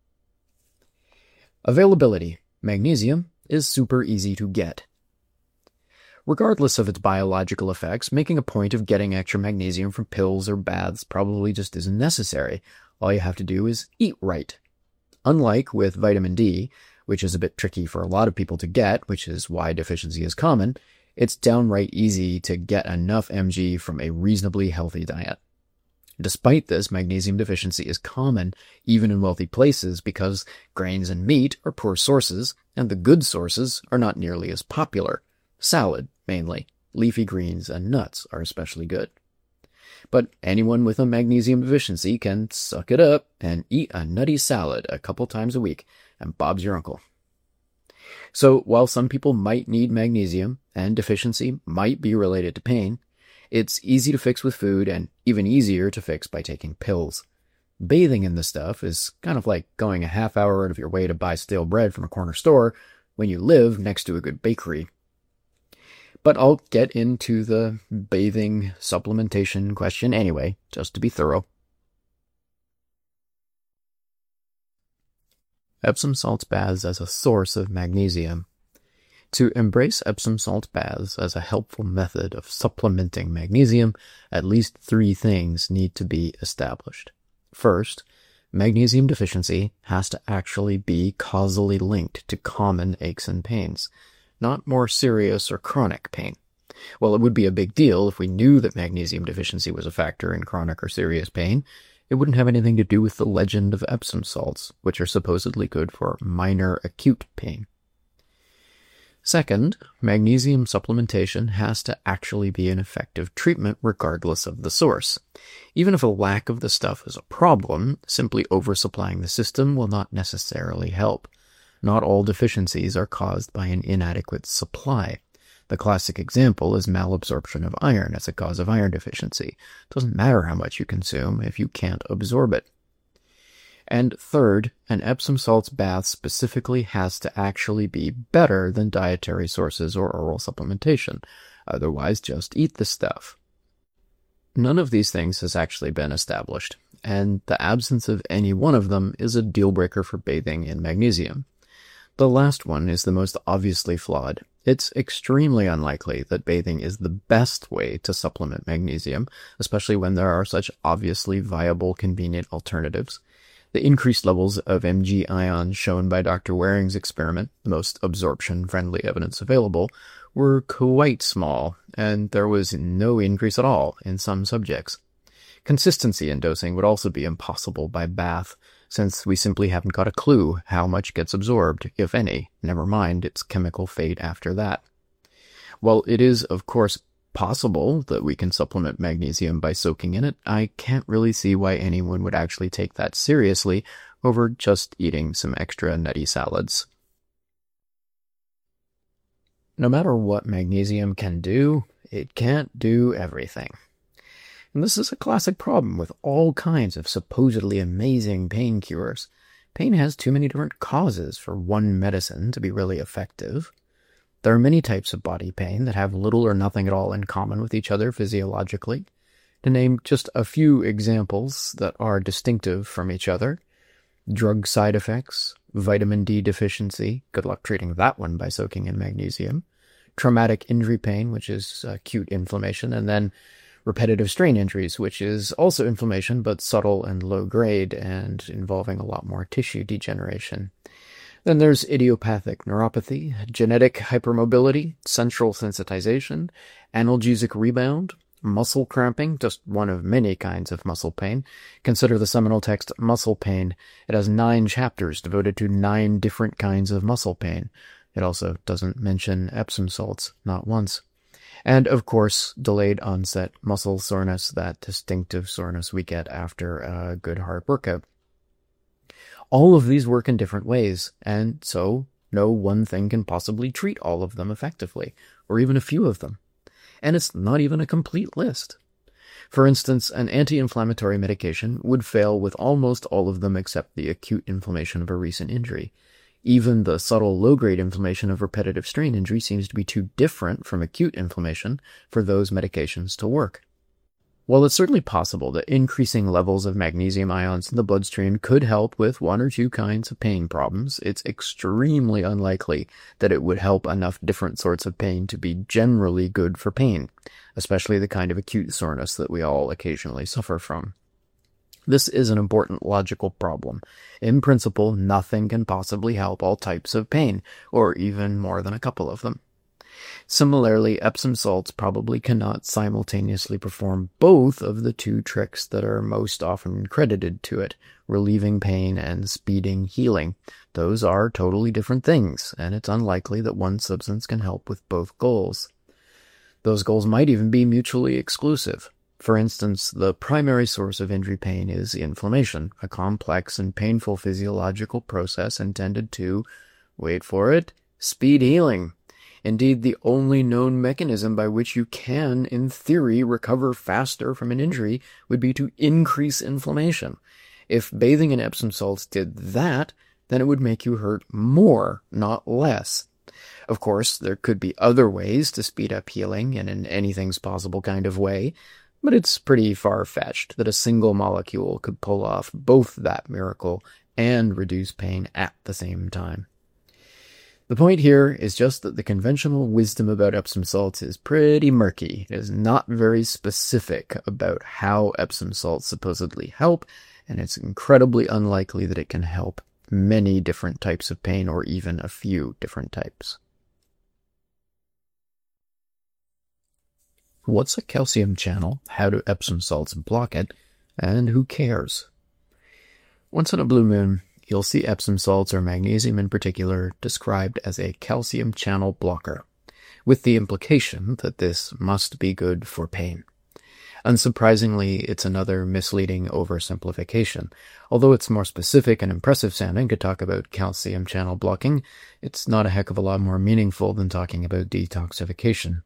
Availability. Magnesium is super easy to get. Regardless of its biological effects, making a point of getting extra magnesium from pills or baths probably just isn't necessary. All you have to do is eat right. Unlike with vitamin D, which is a bit tricky for a lot of people to get, which is why deficiency is common, it's downright easy to get enough Mg from a reasonably healthy diet. Despite this, magnesium deficiency is common even in wealthy places because grains and meat are poor sources, and the good sources are not nearly as popular. Salad, mainly. Leafy greens and nuts are especially good. But anyone with a magnesium deficiency can suck it up and eat a nutty salad a couple times a week, and Bob's your uncle. So while some people might need magnesium, and deficiency might be related to pain, it's easy to fix with food and even easier to fix by taking pills. Bathing in the stuff is kind of like going a half hour out of your way to buy stale bread from a corner store when you live next to a good bakery. But I'll get into the bathing supplementation question anyway, just to be thorough. Epsom salt baths as a source of magnesium. To embrace Epsom salt baths as a helpful method of supplementing magnesium, at least 3 things need to be established. First, magnesium deficiency has to actually be causally linked to common aches and pains, not more serious or chronic pain. While it would be a big deal if we knew that magnesium deficiency was a factor in chronic or serious pain, it wouldn't have anything to do with the legend of Epsom salts, which are supposedly good for minor acute pain. Second, magnesium supplementation has to actually be an effective treatment regardless of the source. Even if a lack of the stuff is a problem, simply oversupplying the system will not necessarily help. Not all deficiencies are caused by an inadequate supply. The classic example is malabsorption of iron as a cause of iron deficiency. It doesn't matter how much you consume if you can't absorb it. And third, an Epsom salts bath specifically has to actually be better than dietary sources or oral supplementation. Otherwise, just eat the stuff. None of these things has actually been established, and the absence of any one of them is a deal breaker for bathing in magnesium. The last one is the most obviously flawed. It's extremely unlikely that bathing is the best way to supplement magnesium, especially when there are such obviously viable, convenient alternatives. The increased levels of Mg ions shown by Dr. Waring's experiment, the most absorption-friendly evidence available, were quite small, and there was no increase at all in some subjects. Consistency in dosing would also be impossible by bath, since we simply haven't got a clue how much gets absorbed, if any, never mind its chemical fate after that. While it is, of course, possible that we can supplement magnesium by soaking in it, I can't really see why anyone would actually take that seriously over just eating some extra nutty salads. No matter what magnesium can do, it can't do everything. And this is a classic problem with all kinds of supposedly amazing pain cures. Pain has too many different causes for one medicine to be really effective. There are many types of body pain that have little or nothing at all in common with each other physiologically. To name just a few examples that are distinctive from each other: drug side effects, vitamin D deficiency, good luck treating that one by soaking in magnesium, traumatic injury pain, which is acute inflammation, and then repetitive strain injuries, which is also inflammation but subtle and low grade and involving a lot more tissue degeneration. Then there's idiopathic neuropathy, genetic hypermobility, central sensitization, analgesic rebound, muscle cramping, just one of many kinds of muscle pain. Consider the seminal text Muscle Pain. It has 9 chapters devoted to 9 different kinds of muscle pain. It also doesn't mention Epsom salts, not once. And, of course, delayed onset muscle soreness, that distinctive soreness we get after a good hard workout. All of these work in different ways, and so no one thing can possibly treat all of them effectively, or even a few of them. And it's not even a complete list. For instance, an anti-inflammatory medication would fail with almost all of them except the acute inflammation of a recent injury. Even the subtle low-grade inflammation of repetitive strain injury seems to be too different from acute inflammation for those medications to work. While it's certainly possible that increasing levels of magnesium ions in the bloodstream could help with 1 or 2 kinds of pain problems, it's extremely unlikely that it would help enough different sorts of pain to be generally good for pain, especially the kind of acute soreness that we all occasionally suffer from. This is an important logical problem. In principle, nothing can possibly help all types of pain, or even more than a couple of them. Similarly, Epsom salts probably cannot simultaneously perform both of the two tricks that are most often credited to it, relieving pain and speeding healing. Those are totally different things, and it's unlikely that one substance can help with both goals. Those goals might even be mutually exclusive. For instance, the primary source of injury pain is inflammation, a complex and painful physiological process intended to, wait for it, speed healing. Indeed, the only known mechanism by which you can, in theory, recover faster from an injury would be to increase inflammation. If bathing in Epsom salts did that, then it would make you hurt more, not less. Of course, there could be other ways to speed up healing in an anything's possible kind of way, but it's pretty far-fetched that a single molecule could pull off both that miracle and reduce pain at the same time. The point here is just that the conventional wisdom about Epsom salts is pretty murky. It is not very specific about how Epsom salts supposedly help, and it's incredibly unlikely that it can help many different types of pain or even a few different types. What's a calcium channel? How do Epsom salts block it? And who cares? Once in a blue moon, you'll see Epsom salts, or magnesium in particular, described as a calcium channel blocker, with the implication that this must be good for pain. Unsurprisingly, it's another misleading oversimplification. Although it's more specific and impressive sounding to talk about calcium channel blocking, it's not a heck of a lot more meaningful than talking about detoxification.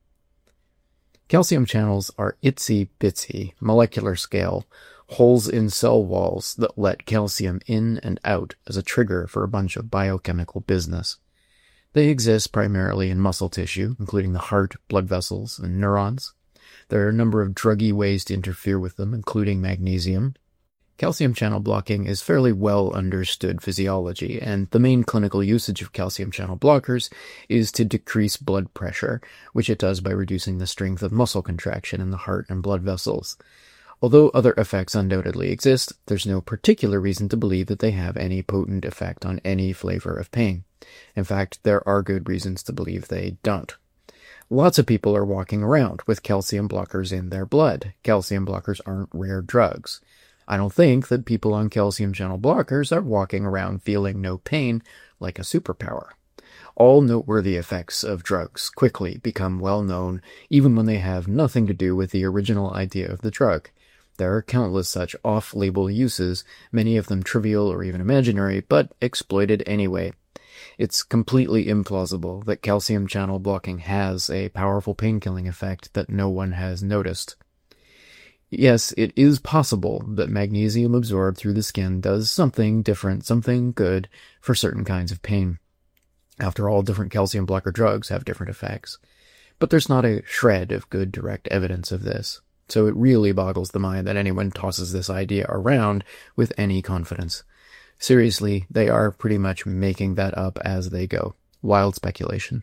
Calcium channels are itsy-bitsy, molecular scale, holes in cell walls that let calcium in and out as a trigger for a bunch of biochemical business. They exist primarily in muscle tissue, including the heart, blood vessels, and neurons. There are a number of druggy ways to interfere with them, including magnesium. Calcium channel blocking is fairly well understood physiology, and the main clinical usage of calcium channel blockers is to decrease blood pressure, which it does by reducing the strength of muscle contraction in the heart and blood vessels. Although other effects undoubtedly exist, there's no particular reason to believe that they have any potent effect on any flavor of pain. In fact, there are good reasons to believe they don't. Lots of people are walking around with calcium blockers in their blood. Calcium blockers aren't rare drugs. I don't think that people on calcium channel blockers are walking around feeling no pain like a superpower. All noteworthy effects of drugs quickly become well known, even when they have nothing to do with the original idea of the drug. There are countless such off-label uses, many of them trivial or even imaginary, but exploited anyway. It's completely implausible that calcium channel blocking has a powerful pain-killing effect that no one has noticed. Yes, it is possible that magnesium absorbed through the skin does something different, something good for certain kinds of pain. After all, different calcium blocker drugs have different effects. But there's not a shred of good direct evidence of this. So it really boggles the mind that anyone tosses this idea around with any confidence. Seriously, they are pretty much making that up as they go. Wild speculation.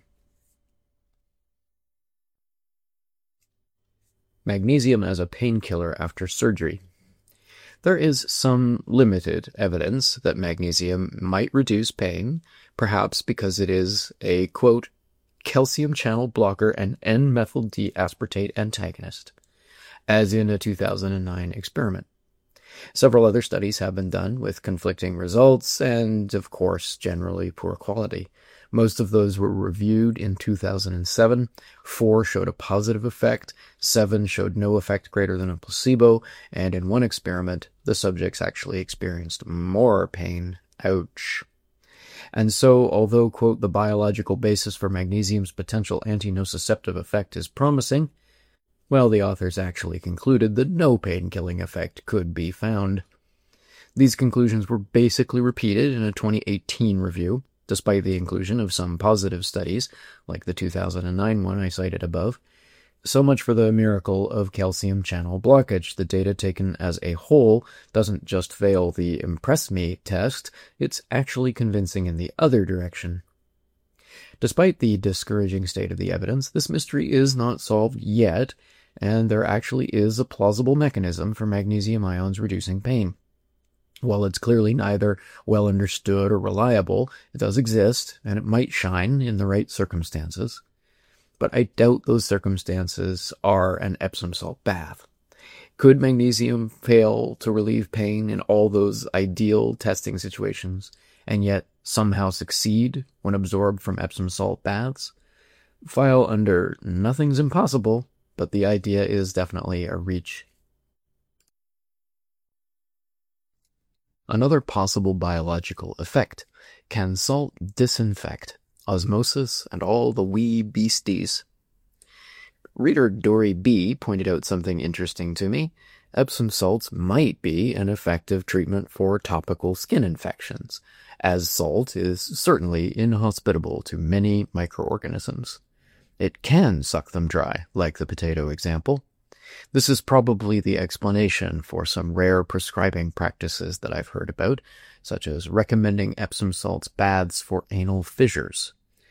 Magnesium as a painkiller after surgery. There is some limited evidence that magnesium might reduce pain, perhaps because it is a, quote, calcium channel blocker and N-methyl D-aspartate antagonist, as in a 2009 experiment. Several other studies have been done with conflicting results and, of course, generally poor quality. Most of those were reviewed in 2007. 4 showed a positive effect, 7 showed no effect greater than a placebo, and in one experiment, the subjects actually experienced more pain. Ouch. And so, although, quote, the biological basis for magnesium's potential anti-nociceptive effect is promising, well, the authors actually concluded that no pain-killing effect could be found. These conclusions were basically repeated in a 2018 review, despite the inclusion of some positive studies, like the 2009 one I cited above. So much for the miracle of calcium channel blockage. The data taken as a whole doesn't just fail the impress me test, it's actually convincing in the other direction. Despite the discouraging state of the evidence, this mystery is not solved yet, and there actually is a plausible mechanism for magnesium ions reducing pain. While it's clearly neither well understood or reliable, it does exist, and it might shine in the right circumstances. but I doubt those circumstances are an Epsom salt bath. Could magnesium fail to relieve pain in all those ideal testing situations, and yet somehow succeed when absorbed from Epsom salt baths? File under nothing's impossible, but the idea is definitely a reach. Another possible biological effect: can salt disinfect? Osmosis and all the wee beasties. Reader Dory B pointed out something interesting to me. Epsom salts might be an effective treatment for topical skin infections, as salt is certainly inhospitable to many microorganisms. It can suck them dry, like the potato example. This is probably the explanation for some rare prescribing practices that I've heard about, such as recommending Epsom salts baths for anal fissures.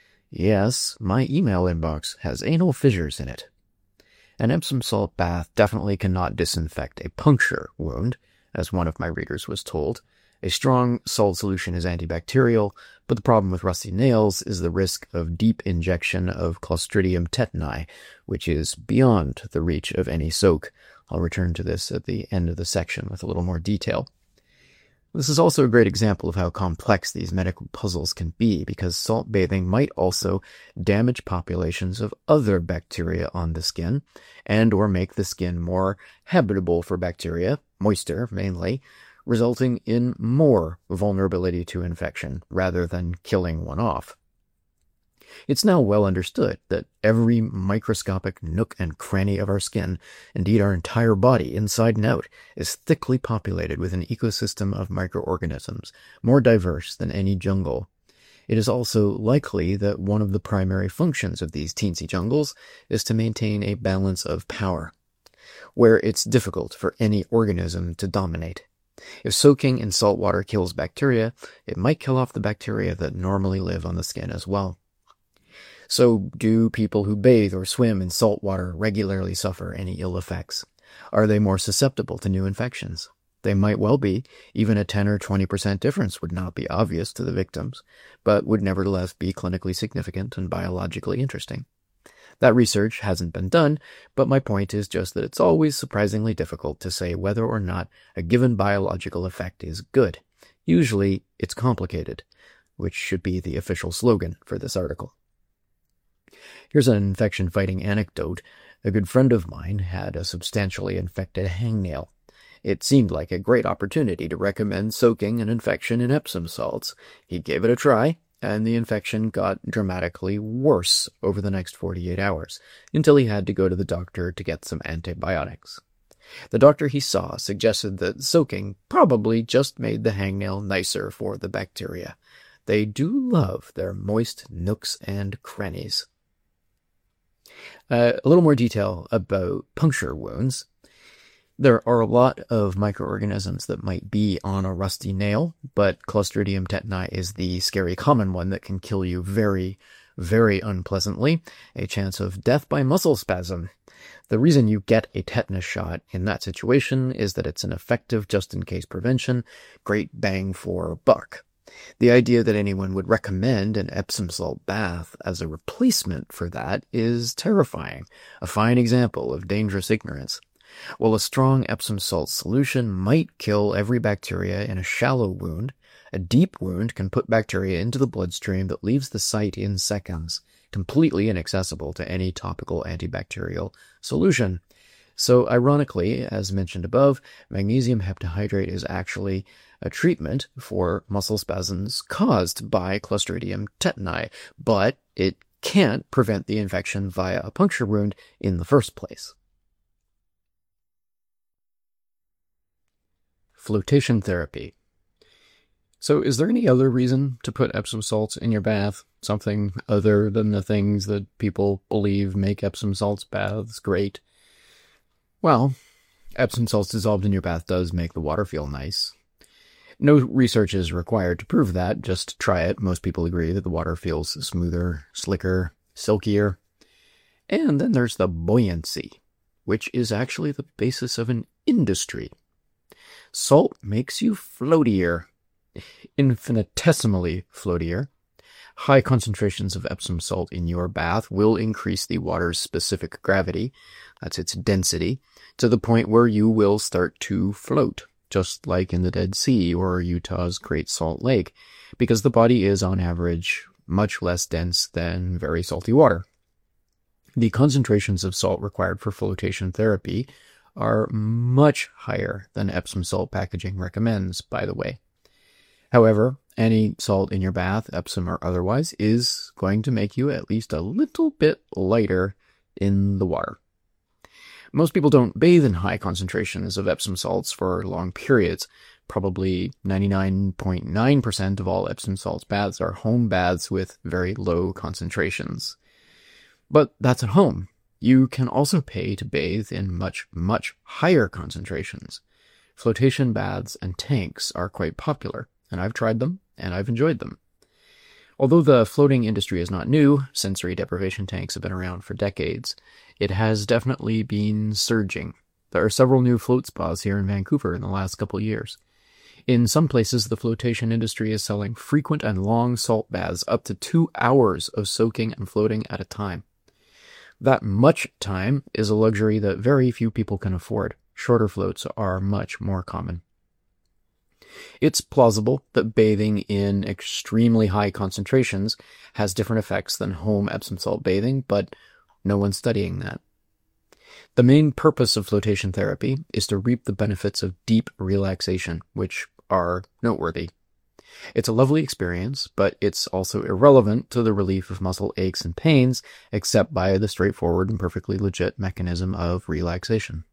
Yes, my email inbox has anal fissures in it. An Epsom salt bath definitely cannot disinfect a puncture wound, as one of my readers was told. A strong salt solution is antibacterial, but the problem with rusty nails is the risk of deep injection of Clostridium tetani, which is beyond the reach of any soak. I'll return to this at the end of the section with a little more detail. This is also a great example of how complex these medical puzzles can be, because salt bathing might also damage populations of other bacteria on the skin, and or make the skin more habitable for bacteria, moisture mainly, resulting in more vulnerability to infection rather than killing one off. It's now well understood that every microscopic nook and cranny of our skin, indeed our entire body inside and out, is thickly populated with an ecosystem of microorganisms, more diverse than any jungle. It is also likely that one of the primary functions of these teensy jungles is to maintain a balance of power, where it's difficult for any organism to dominate. If soaking in salt water kills bacteria, it might kill off the bacteria that normally live on the skin as well. So, do people who bathe or swim in salt water regularly suffer any ill effects? Are they more susceptible to new infections? They might well be. Even a 10 or 20% difference would not be obvious to the victims, but would nevertheless be clinically significant and biologically interesting. That research hasn't been done, but my point is just that it's always surprisingly difficult to say whether or not a given biological effect is good. Usually, it's complicated, which should be the official slogan for this article. Here's an infection-fighting anecdote. A good friend of mine had a substantially infected hangnail. It seemed like a great opportunity to recommend soaking an infection in Epsom salts. He gave it a try, and the infection got dramatically worse over the next 48 hours, until he had to go to the doctor to get some antibiotics. The doctor he saw suggested that soaking probably just made the hangnail nicer for the bacteria. They do love their moist nooks and crannies. A little more detail about puncture wounds. There are a lot of microorganisms that might be on a rusty nail, but Clostridium tetani is the scary common one that can kill you very, very unpleasantly, a chance of death by muscle spasm. The reason you get a tetanus shot in that situation is that it's an effective just-in-case prevention, great bang for buck. The idea that anyone would recommend an Epsom salt bath as a replacement for that is terrifying, a fine example of dangerous ignorance. While a strong Epsom salt solution might kill every bacteria in a shallow wound, a deep wound can put bacteria into the bloodstream that leaves the site in seconds, completely inaccessible to any topical antibacterial solution. So, ironically, as mentioned above, magnesium heptahydrate is actually a treatment for muscle spasms caused by Clostridium tetani, but it can't prevent the infection via a puncture wound in the first place. Flotation therapy. So is there any other reason to put Epsom salts in your bath? Something other than the things that people believe make Epsom salts baths great? Well, Epsom salts dissolved in your bath does make the water feel nice. No research is required to prove that, just try it. Most people agree that the water feels smoother, slicker, silkier. And then there's the buoyancy, which is actually the basis of an industry. Salt makes you floatier, infinitesimally floatier. High concentrations of Epsom salt in your bath will increase the water's specific gravity, that's its density, to the point where you will start to float, just like in the Dead Sea or Utah's Great Salt Lake, because the body is, on average, much less dense than very salty water. The concentrations of salt required for flotation therapy are much higher than Epsom salt packaging recommends, by the way. However, any salt in your bath, Epsom or otherwise, is going to make you at least a little bit lighter in the water. Most people don't bathe in high concentrations of Epsom salts for long periods. Probably 99.9% of all Epsom salts baths are home baths with very low concentrations. But that's at home. You can also pay to bathe in much, much higher concentrations. Flotation baths and tanks are quite popular, and I've tried them, and I've enjoyed them. Although the floating industry is not new, sensory deprivation tanks have been around for decades, it has definitely been surging. There are several new float spas here in Vancouver in the last couple of years. In some places, the flotation industry is selling frequent and long salt baths, up to 2 hours of soaking and floating at a time. That much time is a luxury that very few people can afford. Shorter floats are much more common. It's plausible that bathing in extremely high concentrations has different effects than home Epsom salt bathing, but no one's studying that. The main purpose of flotation therapy is to reap the benefits of deep relaxation, which are noteworthy. It's a lovely experience, but it's also irrelevant to the relief of muscle aches and pains, except by the straightforward and perfectly legit mechanism of relaxation.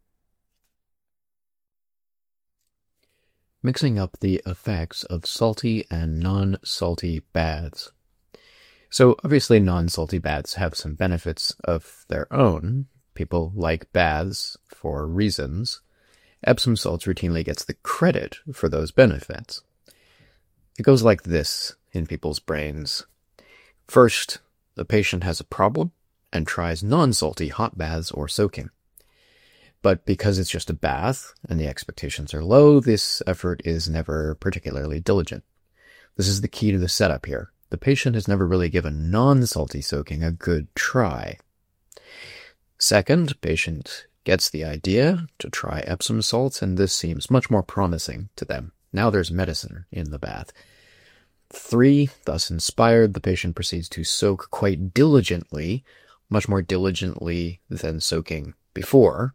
Mixing up the effects of salty and non-salty baths. So obviously non-salty baths have some benefits of their own. People like baths for reasons. Epsom salts routinely gets the credit for those benefits. It goes like this in people's brains. First, the patient has a problem and tries non-salty hot baths or soaking. But because it's just a bath and the expectations are low, this effort is never particularly diligent. This is the key to the setup here. The patient has never really given non-salty soaking a good try. Second, patient gets the idea to try Epsom salts, and this seems much more promising to them. Now there's medicine in the bath. 3, thus inspired, the patient proceeds to soak quite diligently, much more diligently than soaking before.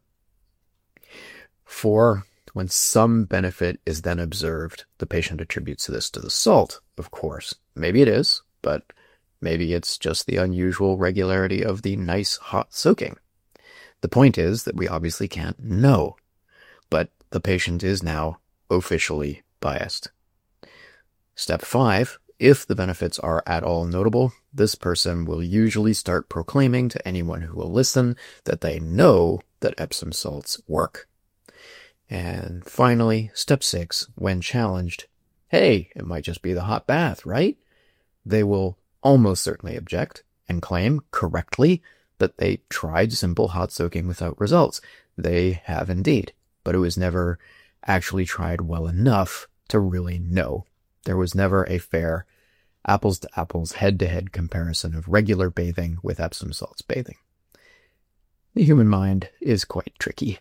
4, when some benefit is then observed, the patient attributes this to the salt, of course. Maybe it is, but maybe it's just the unusual regularity of the nice hot soaking. The point is that we obviously can't know, but the patient is now officially biased. Step 5, if the benefits are at all notable, this person will usually start proclaiming to anyone who will listen that they know that Epsom salts work. And finally, step 6, when challenged, hey, it might just be the hot bath, right? They will almost certainly object and claim correctly that they tried simple hot soaking without results. They have indeed, but it was never actually tried well enough to really know. There was never a fair apples-to-apples, head-to-head comparison of regular bathing with Epsom salts bathing. The human mind is quite tricky.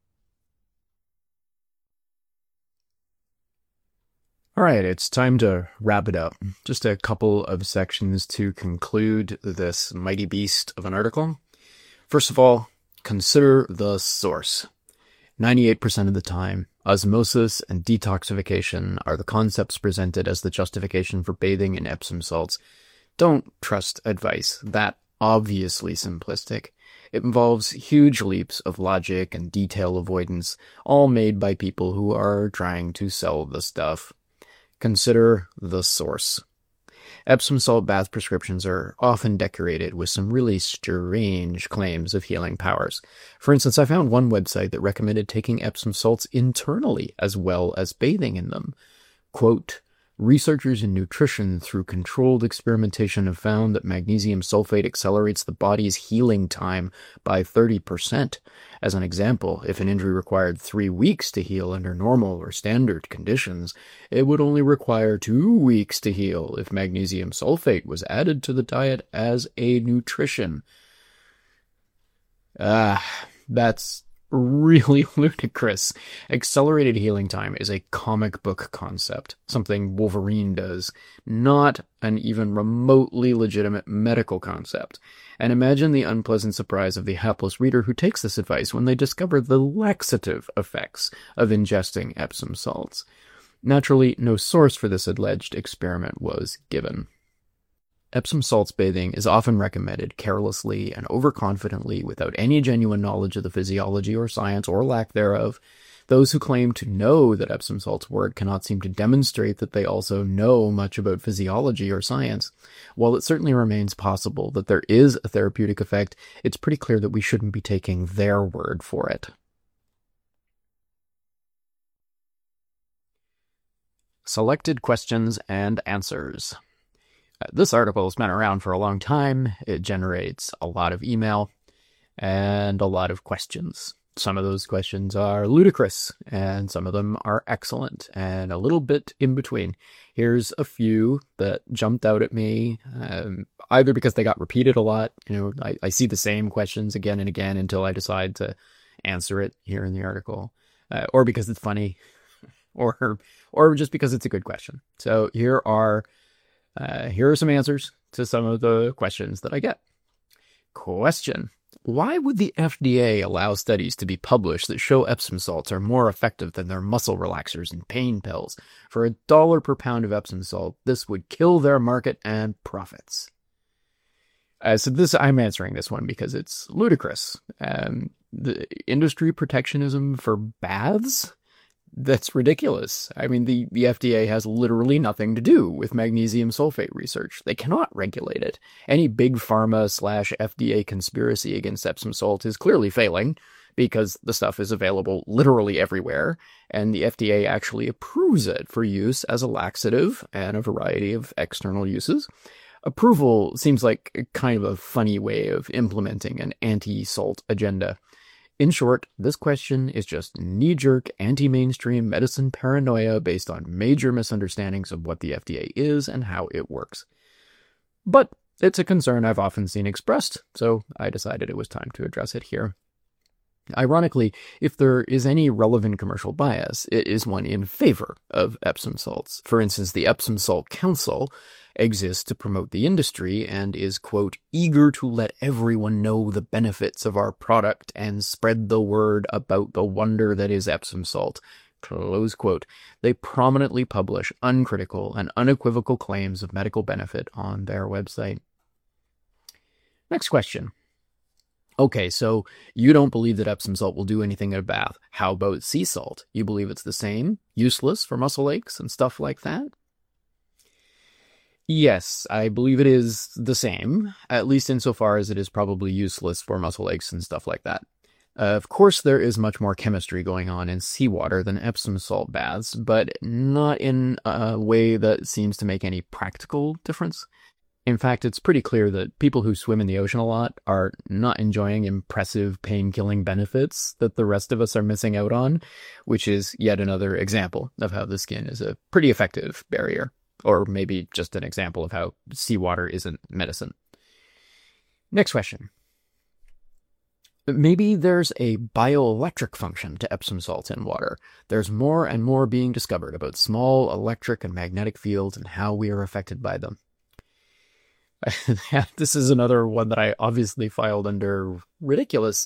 All right, it's time to wrap it up. Just a couple of sections to conclude this mighty beast of an article. First of all, consider the source. 98% of the time, osmosis and detoxification are the concepts presented as the justification for bathing in Epsom salts. Don't trust advice that obviously simplistic. It involves huge leaps of logic and detail avoidance, all made by people who are trying to sell the stuff. Consider the source. Epsom salt bath prescriptions are often decorated with some really strange claims of healing powers. For instance, I found one website that recommended taking Epsom salts internally as well as bathing in them. Quote, Researchers in nutrition through controlled experimentation have found that magnesium sulfate accelerates the body's healing time by 30%. As an example, if an injury required 3 weeks to heal under normal or standard conditions, it would only require 2 weeks to heal if magnesium sulfate was added to the diet as a nutrition. That's really ludicrous. Accelerated healing time is a comic book concept, something Wolverine does, not an even remotely legitimate medical concept. And imagine the unpleasant surprise of the hapless reader who takes this advice when they discover the laxative effects of ingesting Epsom salts. Naturally, no source for this alleged experiment was given. Epsom salts bathing is often recommended carelessly and overconfidently without any genuine knowledge of the physiology or science or lack thereof. Those who claim to know that Epsom salts work cannot seem to demonstrate that they also know much about physiology or science. While it certainly remains possible that there is a therapeutic effect, it's pretty clear that we shouldn't be taking their word for it. Selected questions and answers. This article has been around for a long time. It generates a lot of email and a lot of questions. Some of those questions are ludicrous, and some of them are excellent, and a little bit in between. Here's a few that jumped out at me, either because they got repeated a lot. I see the same questions again and again until I decide to answer it here in the article, or because it's funny, or just because it's a good question. So here are some answers to some of the questions that I get. Question: why would the FDA allow studies to be published that show Epsom salts are more effective than their muscle relaxers and pain pills? For $1 per pound of Epsom salt, this would kill their market and profits. I'm answering this one because it's ludicrous. The industry protectionism for baths? That's ridiculous. I mean, the FDA has literally nothing to do with magnesium sulfate research. They cannot regulate it. Any big pharma/FDA conspiracy against Epsom salt is clearly failing because the stuff is available literally everywhere, and the FDA actually approves it for use as a laxative and a variety of external uses. Approval seems like kind of a funny way of implementing an anti-salt agenda. In short, this question is just knee-jerk, anti-mainstream medicine paranoia based on major misunderstandings of what the FDA is and how it works. But it's a concern I've often seen expressed, so I decided it was time to address it here. Ironically, if there is any relevant commercial bias, it is one in favor of Epsom salts. For instance, the Epsom Salt Council exists to promote the industry and is, quote, eager to let everyone know the benefits of our product and spread the word about the wonder that is Epsom salt, close quote. They prominently publish uncritical and unequivocal claims of medical benefit on their website. Next question. Okay, so you don't believe that Epsom salt will do anything in a bath. How about sea salt? You believe it's the same, useless for muscle aches and stuff like that? Yes, I believe it is the same, at least insofar as it is probably useless for muscle aches and stuff like that. Of course, there is much more chemistry going on in seawater than Epsom salt baths, but not in a way that seems to make any practical difference. In fact, it's pretty clear that people who swim in the ocean a lot are not enjoying impressive pain-killing benefits that the rest of us are missing out on, which is yet another example of how the skin is a pretty effective barrier, or maybe just an example of how seawater isn't medicine. Next question. Maybe there's a bioelectric function to Epsom salts in water. There's more and more being discovered about small electric and magnetic fields and how we are affected by them. This is another one that I obviously filed under ridiculous.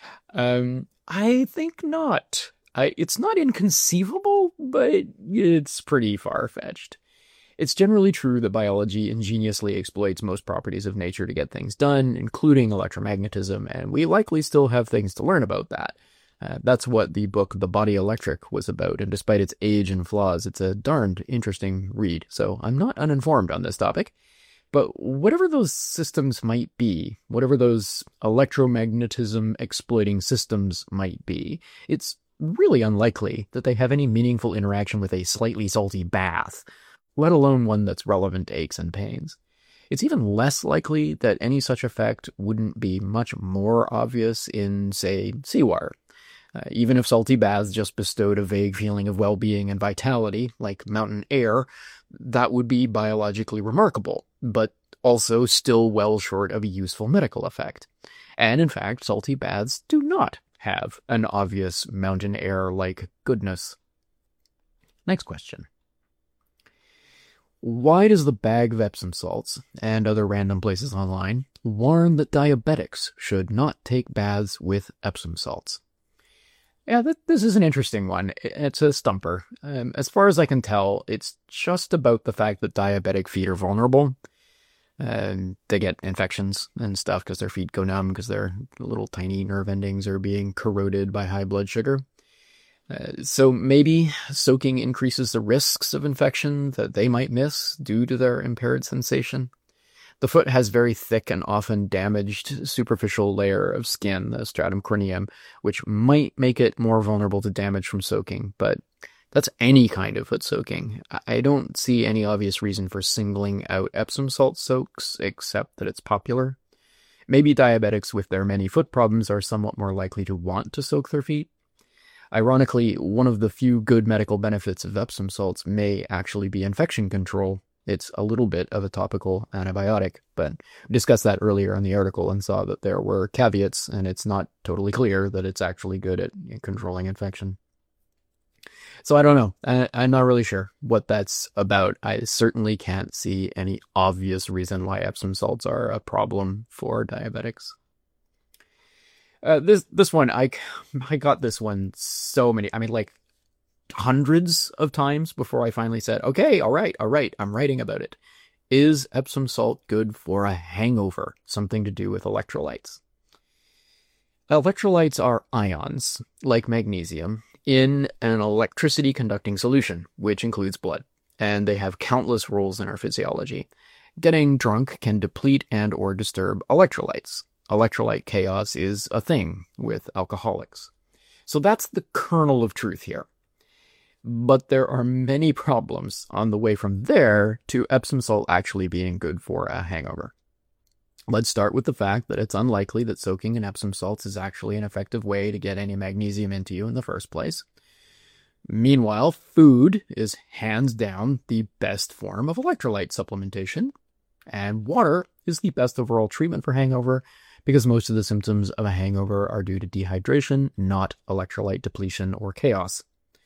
I think not. It's not inconceivable, but it's pretty far-fetched. It's generally true that biology ingeniously exploits most properties of nature to get things done, including electromagnetism, and we likely still have things to learn about that. That's what the book The Body Electric was about, and despite its age and flaws, it's a darned interesting read, so I'm not uninformed on this topic. But whatever those systems might be, whatever those electromagnetism exploiting systems might be, it's really unlikely that they have any meaningful interaction with a slightly salty bath. let alone one that's relevant to aches and pains. It's even less likely that any such effect wouldn't be much more obvious in, say, seawater. Even if salty baths just bestowed a vague feeling of well-being and vitality, like mountain air, that would be biologically remarkable, but also still well short of a useful medical effect. And in fact, salty baths do not have an obvious mountain air-like goodness. Next question. Why does the bag of Epsom salts, and other random places online, warn that diabetics should not take baths with Epsom salts? Yeah, this is an interesting one. It's a stumper. As far as I can tell, it's just about the fact that diabetic feet are vulnerable. They get infections and stuff because their feet go numb because their little tiny nerve endings are being corroded by high blood sugar. So maybe soaking increases the risks of infection that they might miss due to their impaired sensation. The foot has very thick and often damaged superficial layer of skin, the stratum corneum, which might make it more vulnerable to damage from soaking, but that's any kind of foot soaking. I don't see any obvious reason for singling out Epsom salt soaks, except that it's popular. Maybe diabetics with their many foot problems are somewhat more likely to want to soak their feet. Ironically, one of the few good medical benefits of Epsom salts may actually be infection control. It's a little bit of a topical antibiotic, but we discussed that earlier in the article and saw that there were caveats, and it's not totally clear that it's actually good at controlling infection. So I don't know. I'm not really sure what that's about. I certainly can't see any obvious reason why Epsom salts are a problem for diabetics. This one, I got this one so many, like hundreds of times before I finally said, okay, all right, I'm writing about it. Is Epsom salt good for a hangover? Something to do with electrolytes. Electrolytes are ions, like magnesium, in an electricity conducting solution, which includes blood, and they have countless roles in our physiology. Getting drunk can deplete and or disturb electrolytes. Electrolyte chaos is a thing with alcoholics. So that's the kernel of truth here. But there are many problems on the way from there to Epsom salt actually being good for a hangover. Let's start with the fact that it's unlikely that soaking in Epsom salts is actually an effective way to get any magnesium into you in the first place. Meanwhile, food is hands down the best form of electrolyte supplementation, and water is the best overall treatment for hangover because most of the symptoms of a hangover are due to dehydration, not electrolyte depletion or chaos.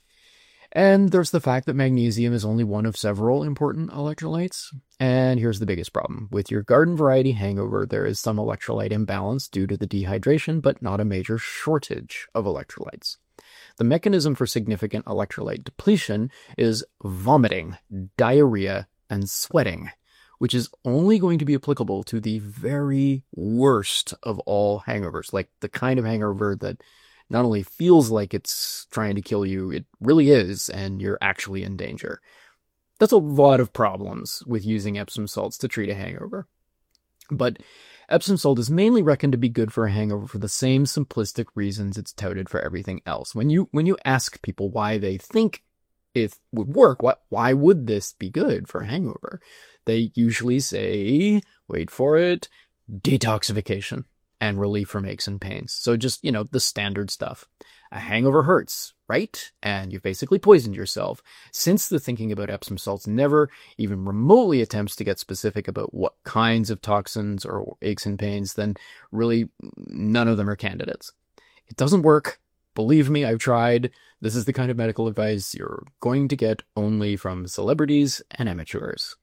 And there's the fact that magnesium is only one of several important electrolytes. And here's the biggest problem. With your garden variety hangover, there is some electrolyte imbalance due to the dehydration, but not a major shortage of electrolytes. The mechanism for significant electrolyte depletion is vomiting, diarrhea, and sweating, which is only going to be applicable to the very worst of all hangovers, like the kind of hangover that not only feels like it's trying to kill you, it really is, and you're actually in danger. That's a lot of problems with using Epsom salts to treat a hangover. But Epsom salt is mainly reckoned to be good for a hangover for the same simplistic reasons it's touted for everything else. When you ask people why they think it would work, why would this be good for a hangover? They usually say, wait for it, detoxification and relief from aches and pains. So just, the standard stuff. A hangover hurts, right? And you've basically poisoned yourself. Since the thinking about Epsom salts never even remotely attempts to get specific about what kinds of toxins or aches and pains, then really none of them are candidates. It doesn't work. Believe me, I've tried. This is the kind of medical advice you're going to get only from celebrities and amateurs.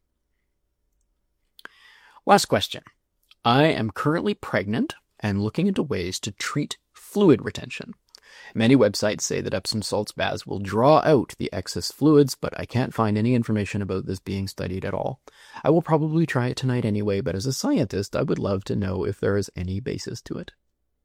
Last question. I am currently pregnant and looking into ways to treat fluid retention. Many websites say that Epsom salts baths will draw out the excess fluids, but I can't find any information about this being studied at all. I will probably try it tonight anyway, but as a scientist, I would love to know if there is any basis to it.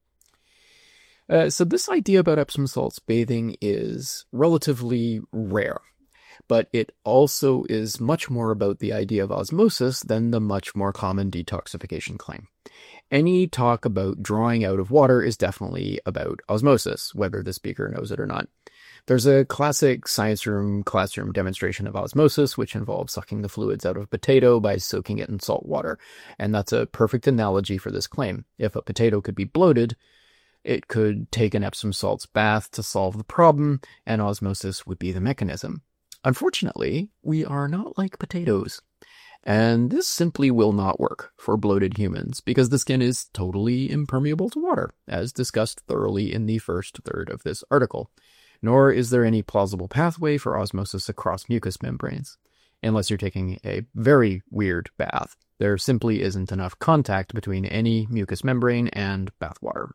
So this idea about Epsom salts bathing is relatively rare, but it also is much more about the idea of osmosis than the much more common detoxification claim. Any talk about drawing out of water is definitely about osmosis, whether the speaker knows it or not. There's a classic science room classroom demonstration of osmosis, which involves sucking the fluids out of a potato by soaking it in salt water. And that's a perfect analogy for this claim. If a potato could be bloated, it could take an Epsom salts bath to solve the problem, and osmosis would be the mechanism. Unfortunately, we are not like potatoes. And this simply will not work for bloated humans because the skin is totally impermeable to water, as discussed thoroughly in the first third of this article. Nor is there any plausible pathway for osmosis across mucous membranes. Unless you're taking a very weird bath, there simply isn't enough contact between any mucous membrane and bathwater.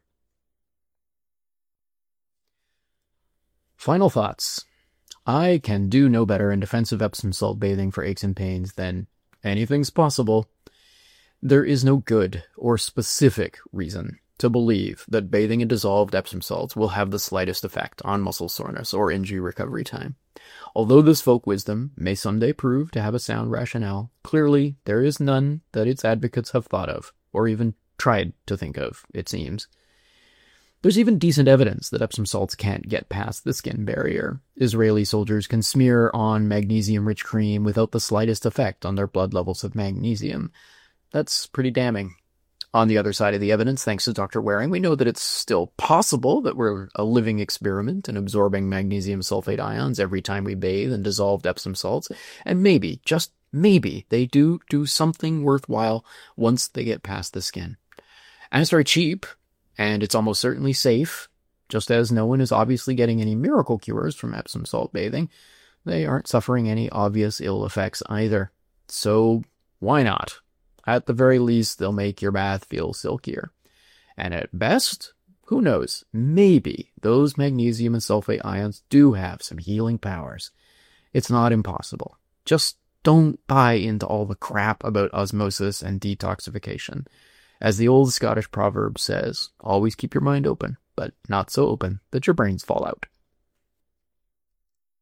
Final thoughts. I can do no better in defense of Epsom salt bathing for aches and pains than anything's possible. There is no good or specific reason to believe that bathing in dissolved Epsom salts will have the slightest effect on muscle soreness or injury recovery time. Although this folk wisdom may someday prove to have a sound rationale, clearly there is none that its advocates have thought of, or even tried to think of, it seems. There's even decent evidence that Epsom salts can't get past the skin barrier. Israeli soldiers can smear on magnesium-rich cream without the slightest effect on their blood levels of magnesium. That's pretty damning. On the other side of the evidence, thanks to Dr. Waring, we know that it's still possible that we're a living experiment in absorbing magnesium sulfate ions every time we bathe in dissolved Epsom salts, and maybe, just maybe, they do something worthwhile once they get past the skin. And it's very cheap. And it's almost certainly safe. Just as no one is obviously getting any miracle cures from Epsom salt bathing, they aren't suffering any obvious ill effects either. So why not? At the very least, they'll make your bath feel silkier. And at best, who knows, maybe those magnesium and sulfate ions do have some healing powers. It's not impossible. Just don't buy into all the crap about osmosis and detoxification. As the old Scottish proverb says, always keep your mind open, but not so open that your brains fall out.